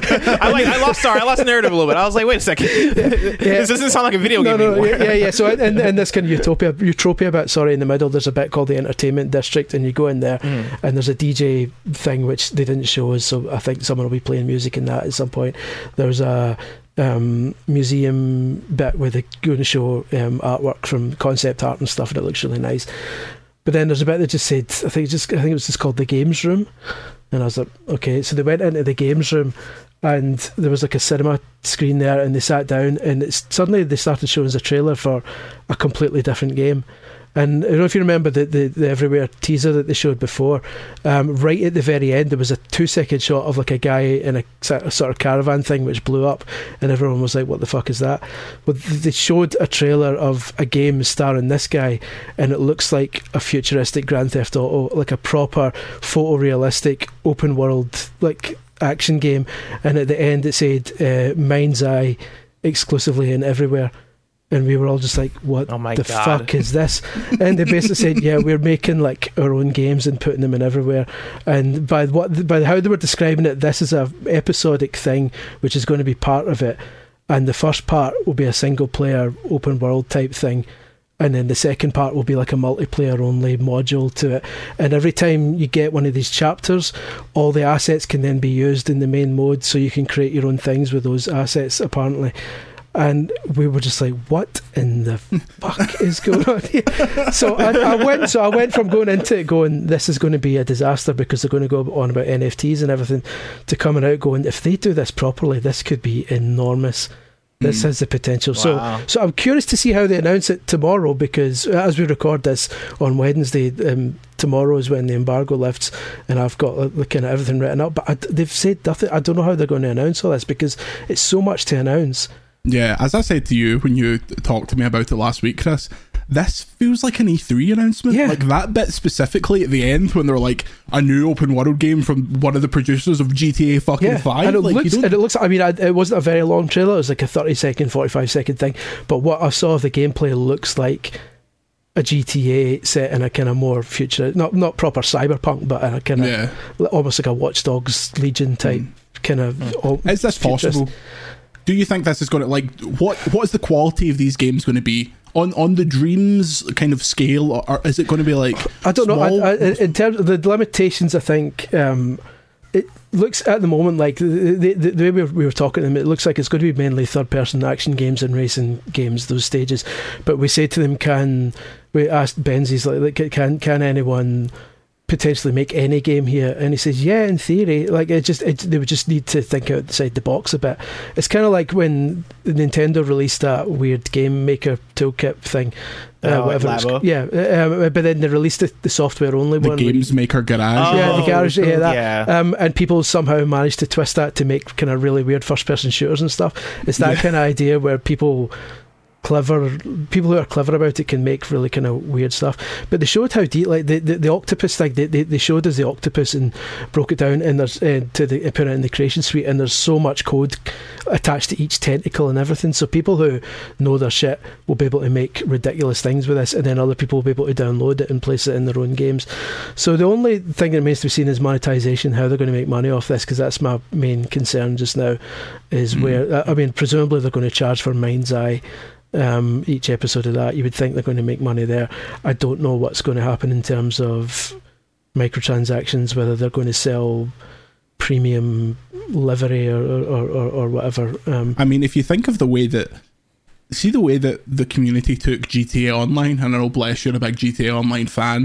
I like. I lost. Sorry, I lost narrative a little bit. I was like, wait a second. Yeah. This doesn't sound like a video no, game no, anymore. Yeah, yeah. So in, in this kind of utopia, utopia bit, sorry, in the middle, there's a bit called the entertainment district, and you go in there, mm. and there's a D J thing which they didn't show us. So I think someone will be playing music in that at some point. There's a um, museum bit where they're going to show um, artwork from concept art and stuff, and it looks really nice. But then there's a bit that just said, I think it just I think it was just called the games room, and I was like, okay. So they went into the games room, and there was like a cinema screen there, and they sat down, and it's suddenly they started showing us a trailer for a completely different game. And I don't know if you remember the, the, the Everywhere teaser that they showed before. Um, right at the very end, there was a two-second shot of like a guy in a, a sort of caravan thing which blew up, and everyone was like, "What the fuck is that?" Well, they showed a trailer of a game starring this guy, and it looks like a futuristic Grand Theft Auto, like a proper photorealistic open world like action game. And at the end, it said uh, "Mind's Eye" exclusively and everywhere. And we were all just like, what oh my the God. fuck is this? And they basically said, yeah, we're making like our own games and putting them in everywhere. And by what by how they were describing it, this is a episodic thing which is going to be part of it. And the first part will be a single player open world type thing. And then the second part will be like a multiplayer only module to it. And every time you get one of these chapters, all the assets can then be used in the main mode, so you can create your own things with those assets apparently. And we were just like, what in the fuck is going on here? So I, I went so I went from going into it going, this is going to be a disaster because they're going to go on about N F Ts and everything, to coming out going, if they do this properly, this could be enormous. This mm. has the potential. Wow. So so I'm curious to see how they announce it tomorrow, because as we record this on Wednesday, um, tomorrow is when the embargo lifts, and I've got uh, kind of everything written up. But I, they've said nothing. I don't know how they're going to announce all this because it's so much to announce. Yeah, as I said to you when you talked to me about it last week, Chris, this feels like an E three announcement. Yeah. Like that bit specifically at the end when they're like, a new open world game from one of the producers of G T A fucking yeah. five. And it, like, looks, and it looks, I mean, I, it wasn't a very long trailer. It was like a thirty second, forty-five second thing. But what I saw of the gameplay looks like a G T A set in a kind of more future, not not proper cyberpunk, but in a kind of yeah. almost like a Watch Dogs Legion type mm. kind of. Mm. Is this possible? Do you think this is going to, like, what what is the quality of these games going to be on on the Dreams kind of scale, or, or is it going to be like I don't small? know I, I, in terms of the limitations? I think um, it looks at the moment like the, the, the way we were, we were talking to them, it looks like it's going to be mainly third person action games and racing games, those stages. But we say to them, can we asked Benzies like can can anyone potentially make any game here, and he says yeah, in theory. Like it just it, they would just need to think outside the box a bit. It's kind of like when Nintendo released that weird game maker toolkit thing, uh, oh, whatever like it was, yeah um, but then they released the, the software only the one, Games Maker Garage. Oh, yeah the garage yeah, that. yeah. Um, and people somehow managed to twist that to make kind of really weird first person shooters and stuff. It's that yeah. kind of idea where people clever people who are clever about it can make really kind of weird stuff. But they showed how deep, like the the, the octopus thing, they, they they showed us the octopus and broke it down, and there's uh, to the put it in the creation suite, and there's so much code attached to each tentacle and everything, so people who know their shit will be able to make ridiculous things with this, and then other people will be able to download it and place it in their own games. So the only thing that remains to be seen is monetization, how they're going to make money off this, because that's my main concern just now, is mm. where I mean presumably they're going to charge for Mind's Eye. Um, each episode of that, you would think they're going to make money there. I don't know what's going to happen in terms of microtransactions, whether they're going to sell premium livery or or, or, or whatever. Um, I mean, if you think of the way that, see the way that the community took G T A Online, and I know, bless, you're a big G T A Online fan,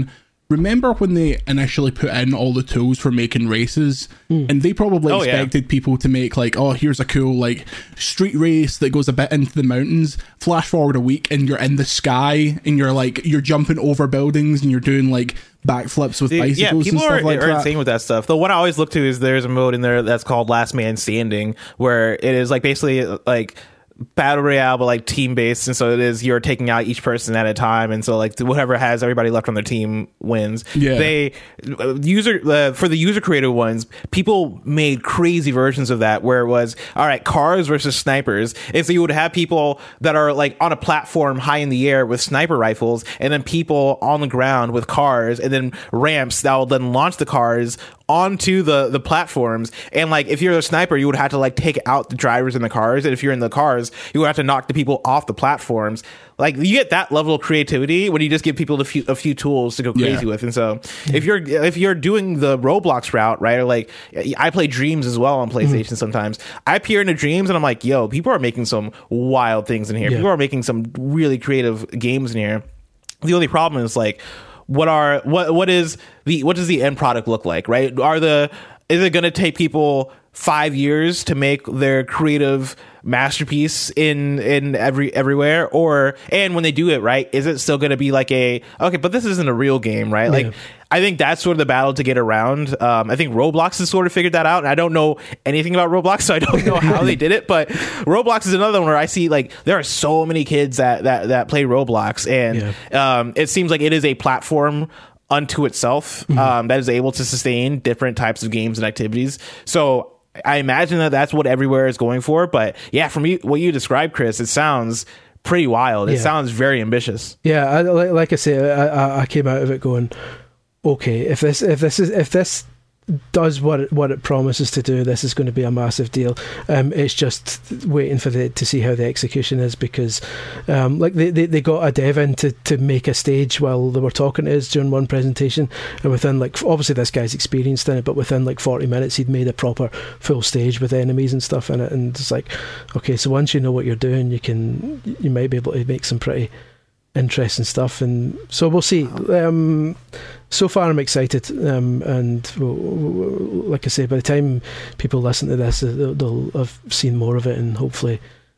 remember when they initially put in all the tools for making races, mm. and they probably oh, expected yeah. people to make like, oh, here's a cool like street race that goes a bit into the mountains. Flash forward a week and you're in the sky and you're like you're jumping over buildings and you're doing like backflips with bicycles. Yeah, people and stuff are, like are that. insane with that stuff. The one I always look to is there's a mode in there that's called Last Man Standing, where it is like basically like battle royale but like team based, and so it is you're taking out each person at a time, and so like whoever has everybody left on their team wins. Yeah, they user uh, for the user created ones, people made crazy versions of that where it was all right, cars versus snipers, and so you would have people that are like on a platform high in the air with sniper rifles, and then people on the ground with cars, and then ramps that will then launch the cars onto the the platforms. And like if you're a sniper, you would have to like take out the drivers in the cars, and if you're in the cars, you would have to knock the people off the platforms. Like you get that level of creativity when you just give people a few a few tools to go crazy yeah. with. And so if you're if you're doing the Roblox route, right, or like I play Dreams as well on PlayStation mm-hmm. sometimes, I peer into Dreams and I'm like, yo, people are making some wild things in here. Yeah. People are making some really creative games in here. The only problem is like, what are what what is the what does the end product look like, right? Are the is it going to take people five years to make their creative masterpiece in in every everywhere, or and when they do it right, is it still going to be like a okay, but this isn't a real game, right? Yeah. Like I think that's sort of the battle to get around. Um, I think Roblox has sort of figured that out, and I don't know anything about Roblox, so I don't know how they did it. But Roblox is another one where I see like there are so many kids that that that play Roblox, and yeah. um, it seems like it is a platform unto itself mm-hmm. um, that is able to sustain different types of games and activities. So I imagine that that's what everywhere is going for. But yeah, from you, what you described, Chris, it sounds pretty wild. It yeah. sounds very ambitious. Yeah, I, like, like I say, I, I came out of it going, okay, if this if this is if this does what it, what it promises to do, this is going to be a massive deal. Um, it's just waiting for the to see how the execution is, because um, like they, they, they got a dev in to, to make a stage while they were talking to us during one presentation, and within like obviously this guy's experienced in it, but within like forty minutes he'd made a proper full stage with enemies and stuff in it, and it's like, okay, so once you know what you're doing, you can you might be able to make some pretty interesting stuff. And so we'll see. Um, so far I'm excited, um, and we'll, we'll, like I say, by the time people listen to this, they'll, they'll have seen more of it, and hopefully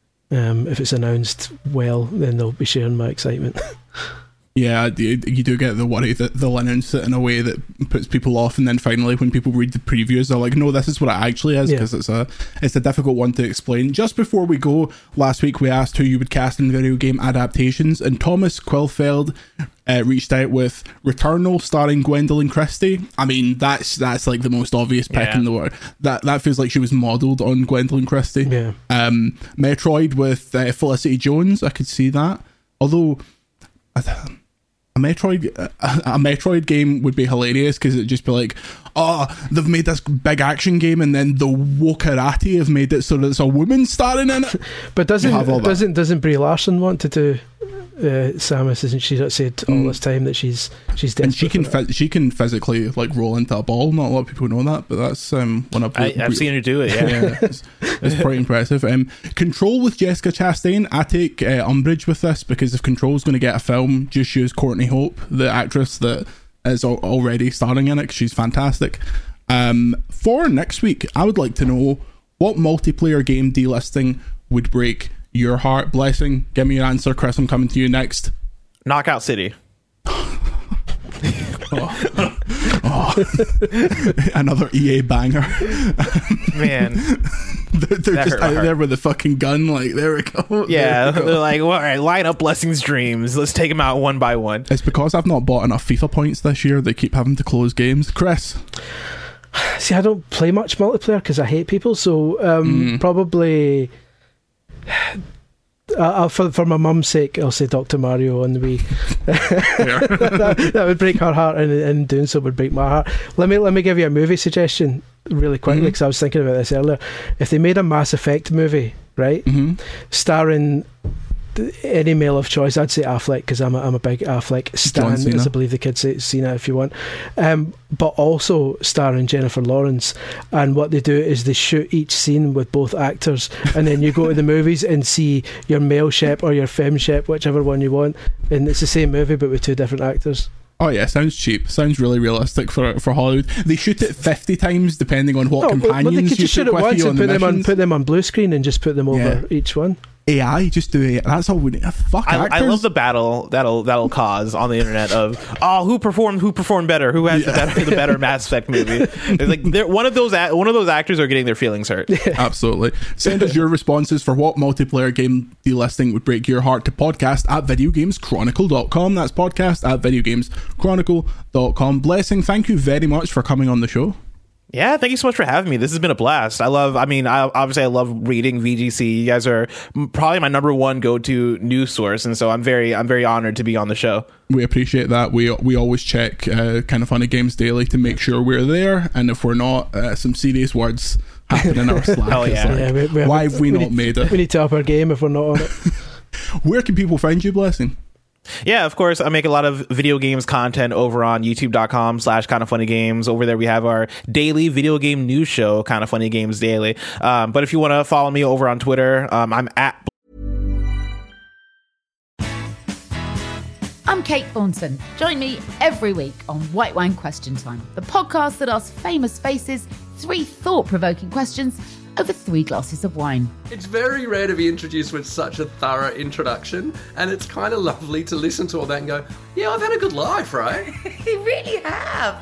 um, if it's announced well, then they'll be sharing my excitement. Yeah, you do get the worry that they'll announce it in a way that puts people off, and then finally when people read the previews they're like, no, this is what it actually is, because yeah. it's a it's a difficult one to explain. Just before we go, last week we asked who you would cast in video game adaptations, and Thomas Quillfeld uh, reached out with Returnal starring Gwendolyn Christie. I mean, that's that's like the most obvious pick yeah. in the world. That that feels like she was modelled on Gwendolyn Christie. Yeah. Um, Metroid with uh, Felicity Jones, I could see that. Although I, A Metroid, a, a Metroid game would be hilarious, because it'd just be like, oh, they've made this big action game, and then the Wokarati have made it so that it's a woman starring in it. But doesn't doesn't doesn't Brie Larson want to do uh, Samus? Isn't she said all mm. this time that she's she's desperate, and she can phys- she can physically like roll into a ball. Not a lot of people know that, but that's um one of I, I've Brie- seen her do it. Yeah, yeah it's, it's pretty impressive. Um, Control with Jessica Chastain. I take uh, umbrage with this, because if Control's going to get a film, just use Courtney Hope, the actress that is al- already starring in it, 'cause she's fantastic. Um, for next week, I would like to know what multiplayer game delisting would break your heart. Blessing, give me your answer. Chris, I'm coming to you next. Knockout City. oh. Oh. Another E A banger. Man, they're, they're just out there with a fucking gun, like, there we go. Yeah, we go. They're like, well, all right, line up Blessing's Dreams, let's take them out one by one. It's because I've not bought enough FIFA points this year. They keep having to close games. Chris? See, I don't play much multiplayer because I hate people, so um, mm. probably Uh, for for my mum's sake, I'll say Doctor Mario on the Wii. that, that would break her heart, and, and doing so would break my heart. Let me let me give you a movie suggestion really quickly, because mm-hmm. I was thinking about this earlier. If they made a Mass Effect movie, right, mm-hmm. starring any male of choice, I'd say Affleck, because I'm a, I'm a big Affleck stan, as I believe the kids say Cena if you want, um, but also starring Jennifer Lawrence. And what they do is they shoot each scene with both actors, and then you go to the movies and see your male Shep or your femme Shep, whichever one you want, and it's the same movie but with two different actors. Oh yeah, sounds cheap. Sounds really realistic for for Hollywood. They shoot it fifty times depending on what oh, companions well, they could you just shoot put it with once you on and the put them on missions. put them on blue screen and just put them over Yeah. each one. A I, just do it. That's all we need. Fuck I, actors. I love the battle that'll that'll cause on the internet of oh who performed who performed better, who has Yeah. the better the better Mass Effect movie. It's like they're, one of those a- one of those actors are getting their feelings hurt. Absolutely. Send us your responses for what multiplayer game delisting would break your heart to podcast at videogameschronicle dot com. That's podcast at videogameschronicle dot com. Blessing, thank you very much for coming on the show. Yeah, thank you so much for having me. This has been a blast. I love, I mean, I, obviously I love reading V G C. You guys are probably my number one go-to news source. And so I'm very, I'm very honored to be on the show. We appreciate that. We we always check uh, Kind of Funny Games Daily to make sure we're there. And if we're not, uh, some serious words happen in our Slack. Hell yeah. Like, Yeah, we- we- why have we, we not need- made it? We need to up our game if we're not on it. Where can people find you, Blessing? Yeah, of course. I make a lot of video games content over on youtube.com slash kind of funny games. Over there, we have our daily video game news show, Kind of Funny Games Daily. Um, but if you want to follow me over on Twitter, um, I'm at. I'm Kate Thornton. Join me every week on White Wine Question Time, the podcast that asks famous faces three thought-provoking questions over three glasses of wine. It's very rare to be introduced with such a thorough introduction, and it's kind of lovely to listen to all that and go, yeah, I've had a good life, right? You really have.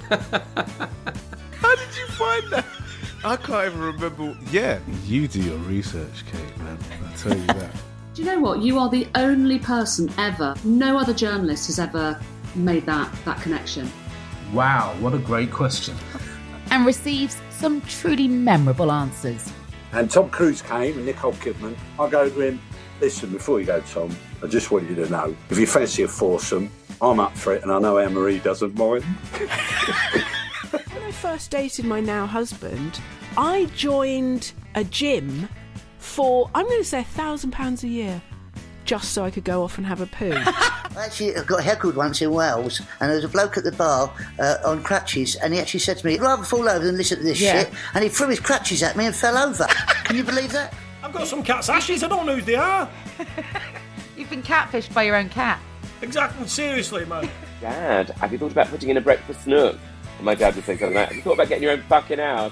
How did you find that? I can't even remember. Yeah, you do your research, Kate, man. I'll tell you that. Do you know what? You are the only person ever, no other journalist has ever made that, that connection. Wow, what a great question. And receives some truly memorable answers. And Tom Cruise came and Nicole Kidman. I go to him, listen, before you go, Tom, I just want you to know, if you fancy a foursome, I'm up for it, and I know Anne-Marie doesn't mind. When I first dated my now husband, I joined a gym for, I'm going to say, a thousand pounds a year, just so I could go off and have a poo. I actually got heckled once in Wales, and there was a bloke at the bar uh, on crutches, and he actually said to me, I'd rather fall over than listen to this Yeah. shit, and he threw his crutches at me and fell over. Can you believe that? I've got some cat's ashes, I don't know who they are. You've been catfished by your own cat. Exactly, seriously, man. Dad, have you thought about putting in a breakfast nook? And my dad would say something like, have you thought about getting your own fucking house?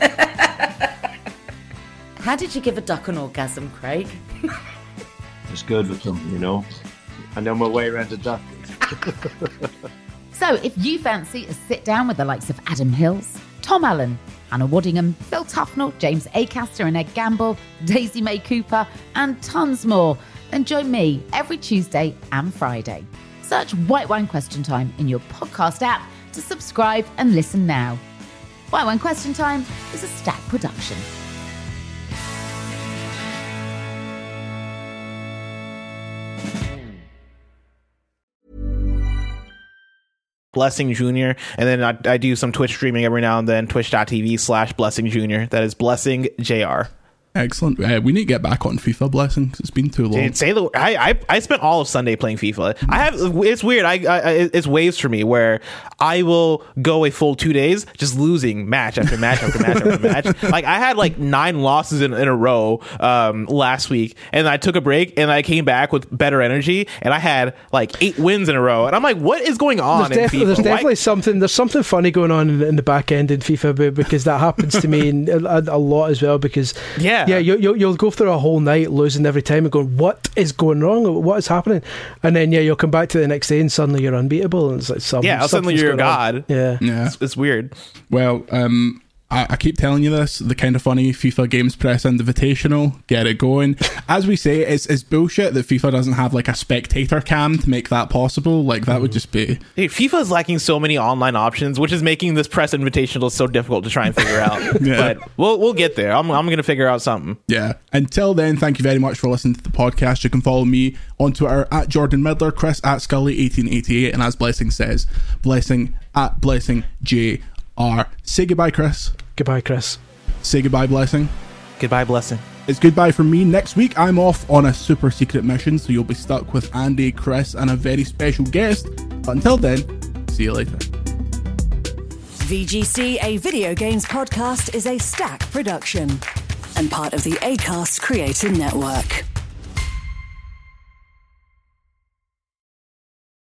How did you give a duck an orgasm, Craig? It's good with them, you know. I know my way around a duck. So if you fancy a sit down with the likes of Adam Hills, Tom Allen, Anna Waddingham, Phil Tufnell, James Acaster and Ed Gamble, Daisy May Cooper, and tons more, then join me every Tuesday and Friday. Search White Wine Question Time in your podcast app to subscribe and listen now. White Wine Question Time is a Stack production. Blessing Junior And then I, I do some Twitch streaming every now and then, twitch.tv slash Blessing Junior That is Blessing J R. Excellent. Uh, we need to get back on FIFA, Blessing, because it's been too long. Dude, say the I, I I spent all of Sunday playing FIFA. I have it's weird. I, I it's waves for me where I will go a full two days just losing match after match after match after match. Like I had like nine losses in, in a row um, last week, and I took a break and I came back with better energy, and I had like eight wins in a row. And I'm like, what is going on There's, in def- FIFA? there's Why- definitely something. There's something funny going on in, in the back end in FIFA be- because that happens to me in, a, a lot as well. Because yeah, yeah, you, you, you'll go through a whole night losing every time and going, what is going wrong? What is happening? And then yeah, you'll come back to the next day and suddenly you're unbeatable. And it's like some, yeah, suddenly something's you're a going on. god. Yeah, yeah, it's, it's weird. Well, um, I, I keep telling you this, the Kind of Funny FIFA Games Press Invitational, get it going. As we say, it's, it's bullshit that FIFA doesn't have like a spectator cam to make that possible. Like that would just be... Dude, FIFA is lacking so many online options, which is making this press invitational so difficult to try and figure out. Yeah. But we'll we'll get there. I'm I'm gonna figure out something. Yeah. Until then, thank you very much for listening to the podcast. You can follow me on Twitter at Jordan Midler, Chris at Scully eighteen eighty-eight, and as Blessing says, Blessing at Blessing J R. Say goodbye, Chris. Goodbye, Chris. Say goodbye, Blessing. Goodbye, Blessing. It's goodbye from me. Next week, I'm off on a super secret mission, so you'll be stuck with Andy, Chris, and a very special guest. But until then, see you later. V G C, a video games podcast, is a Stack production and part of the Acast Creator Network.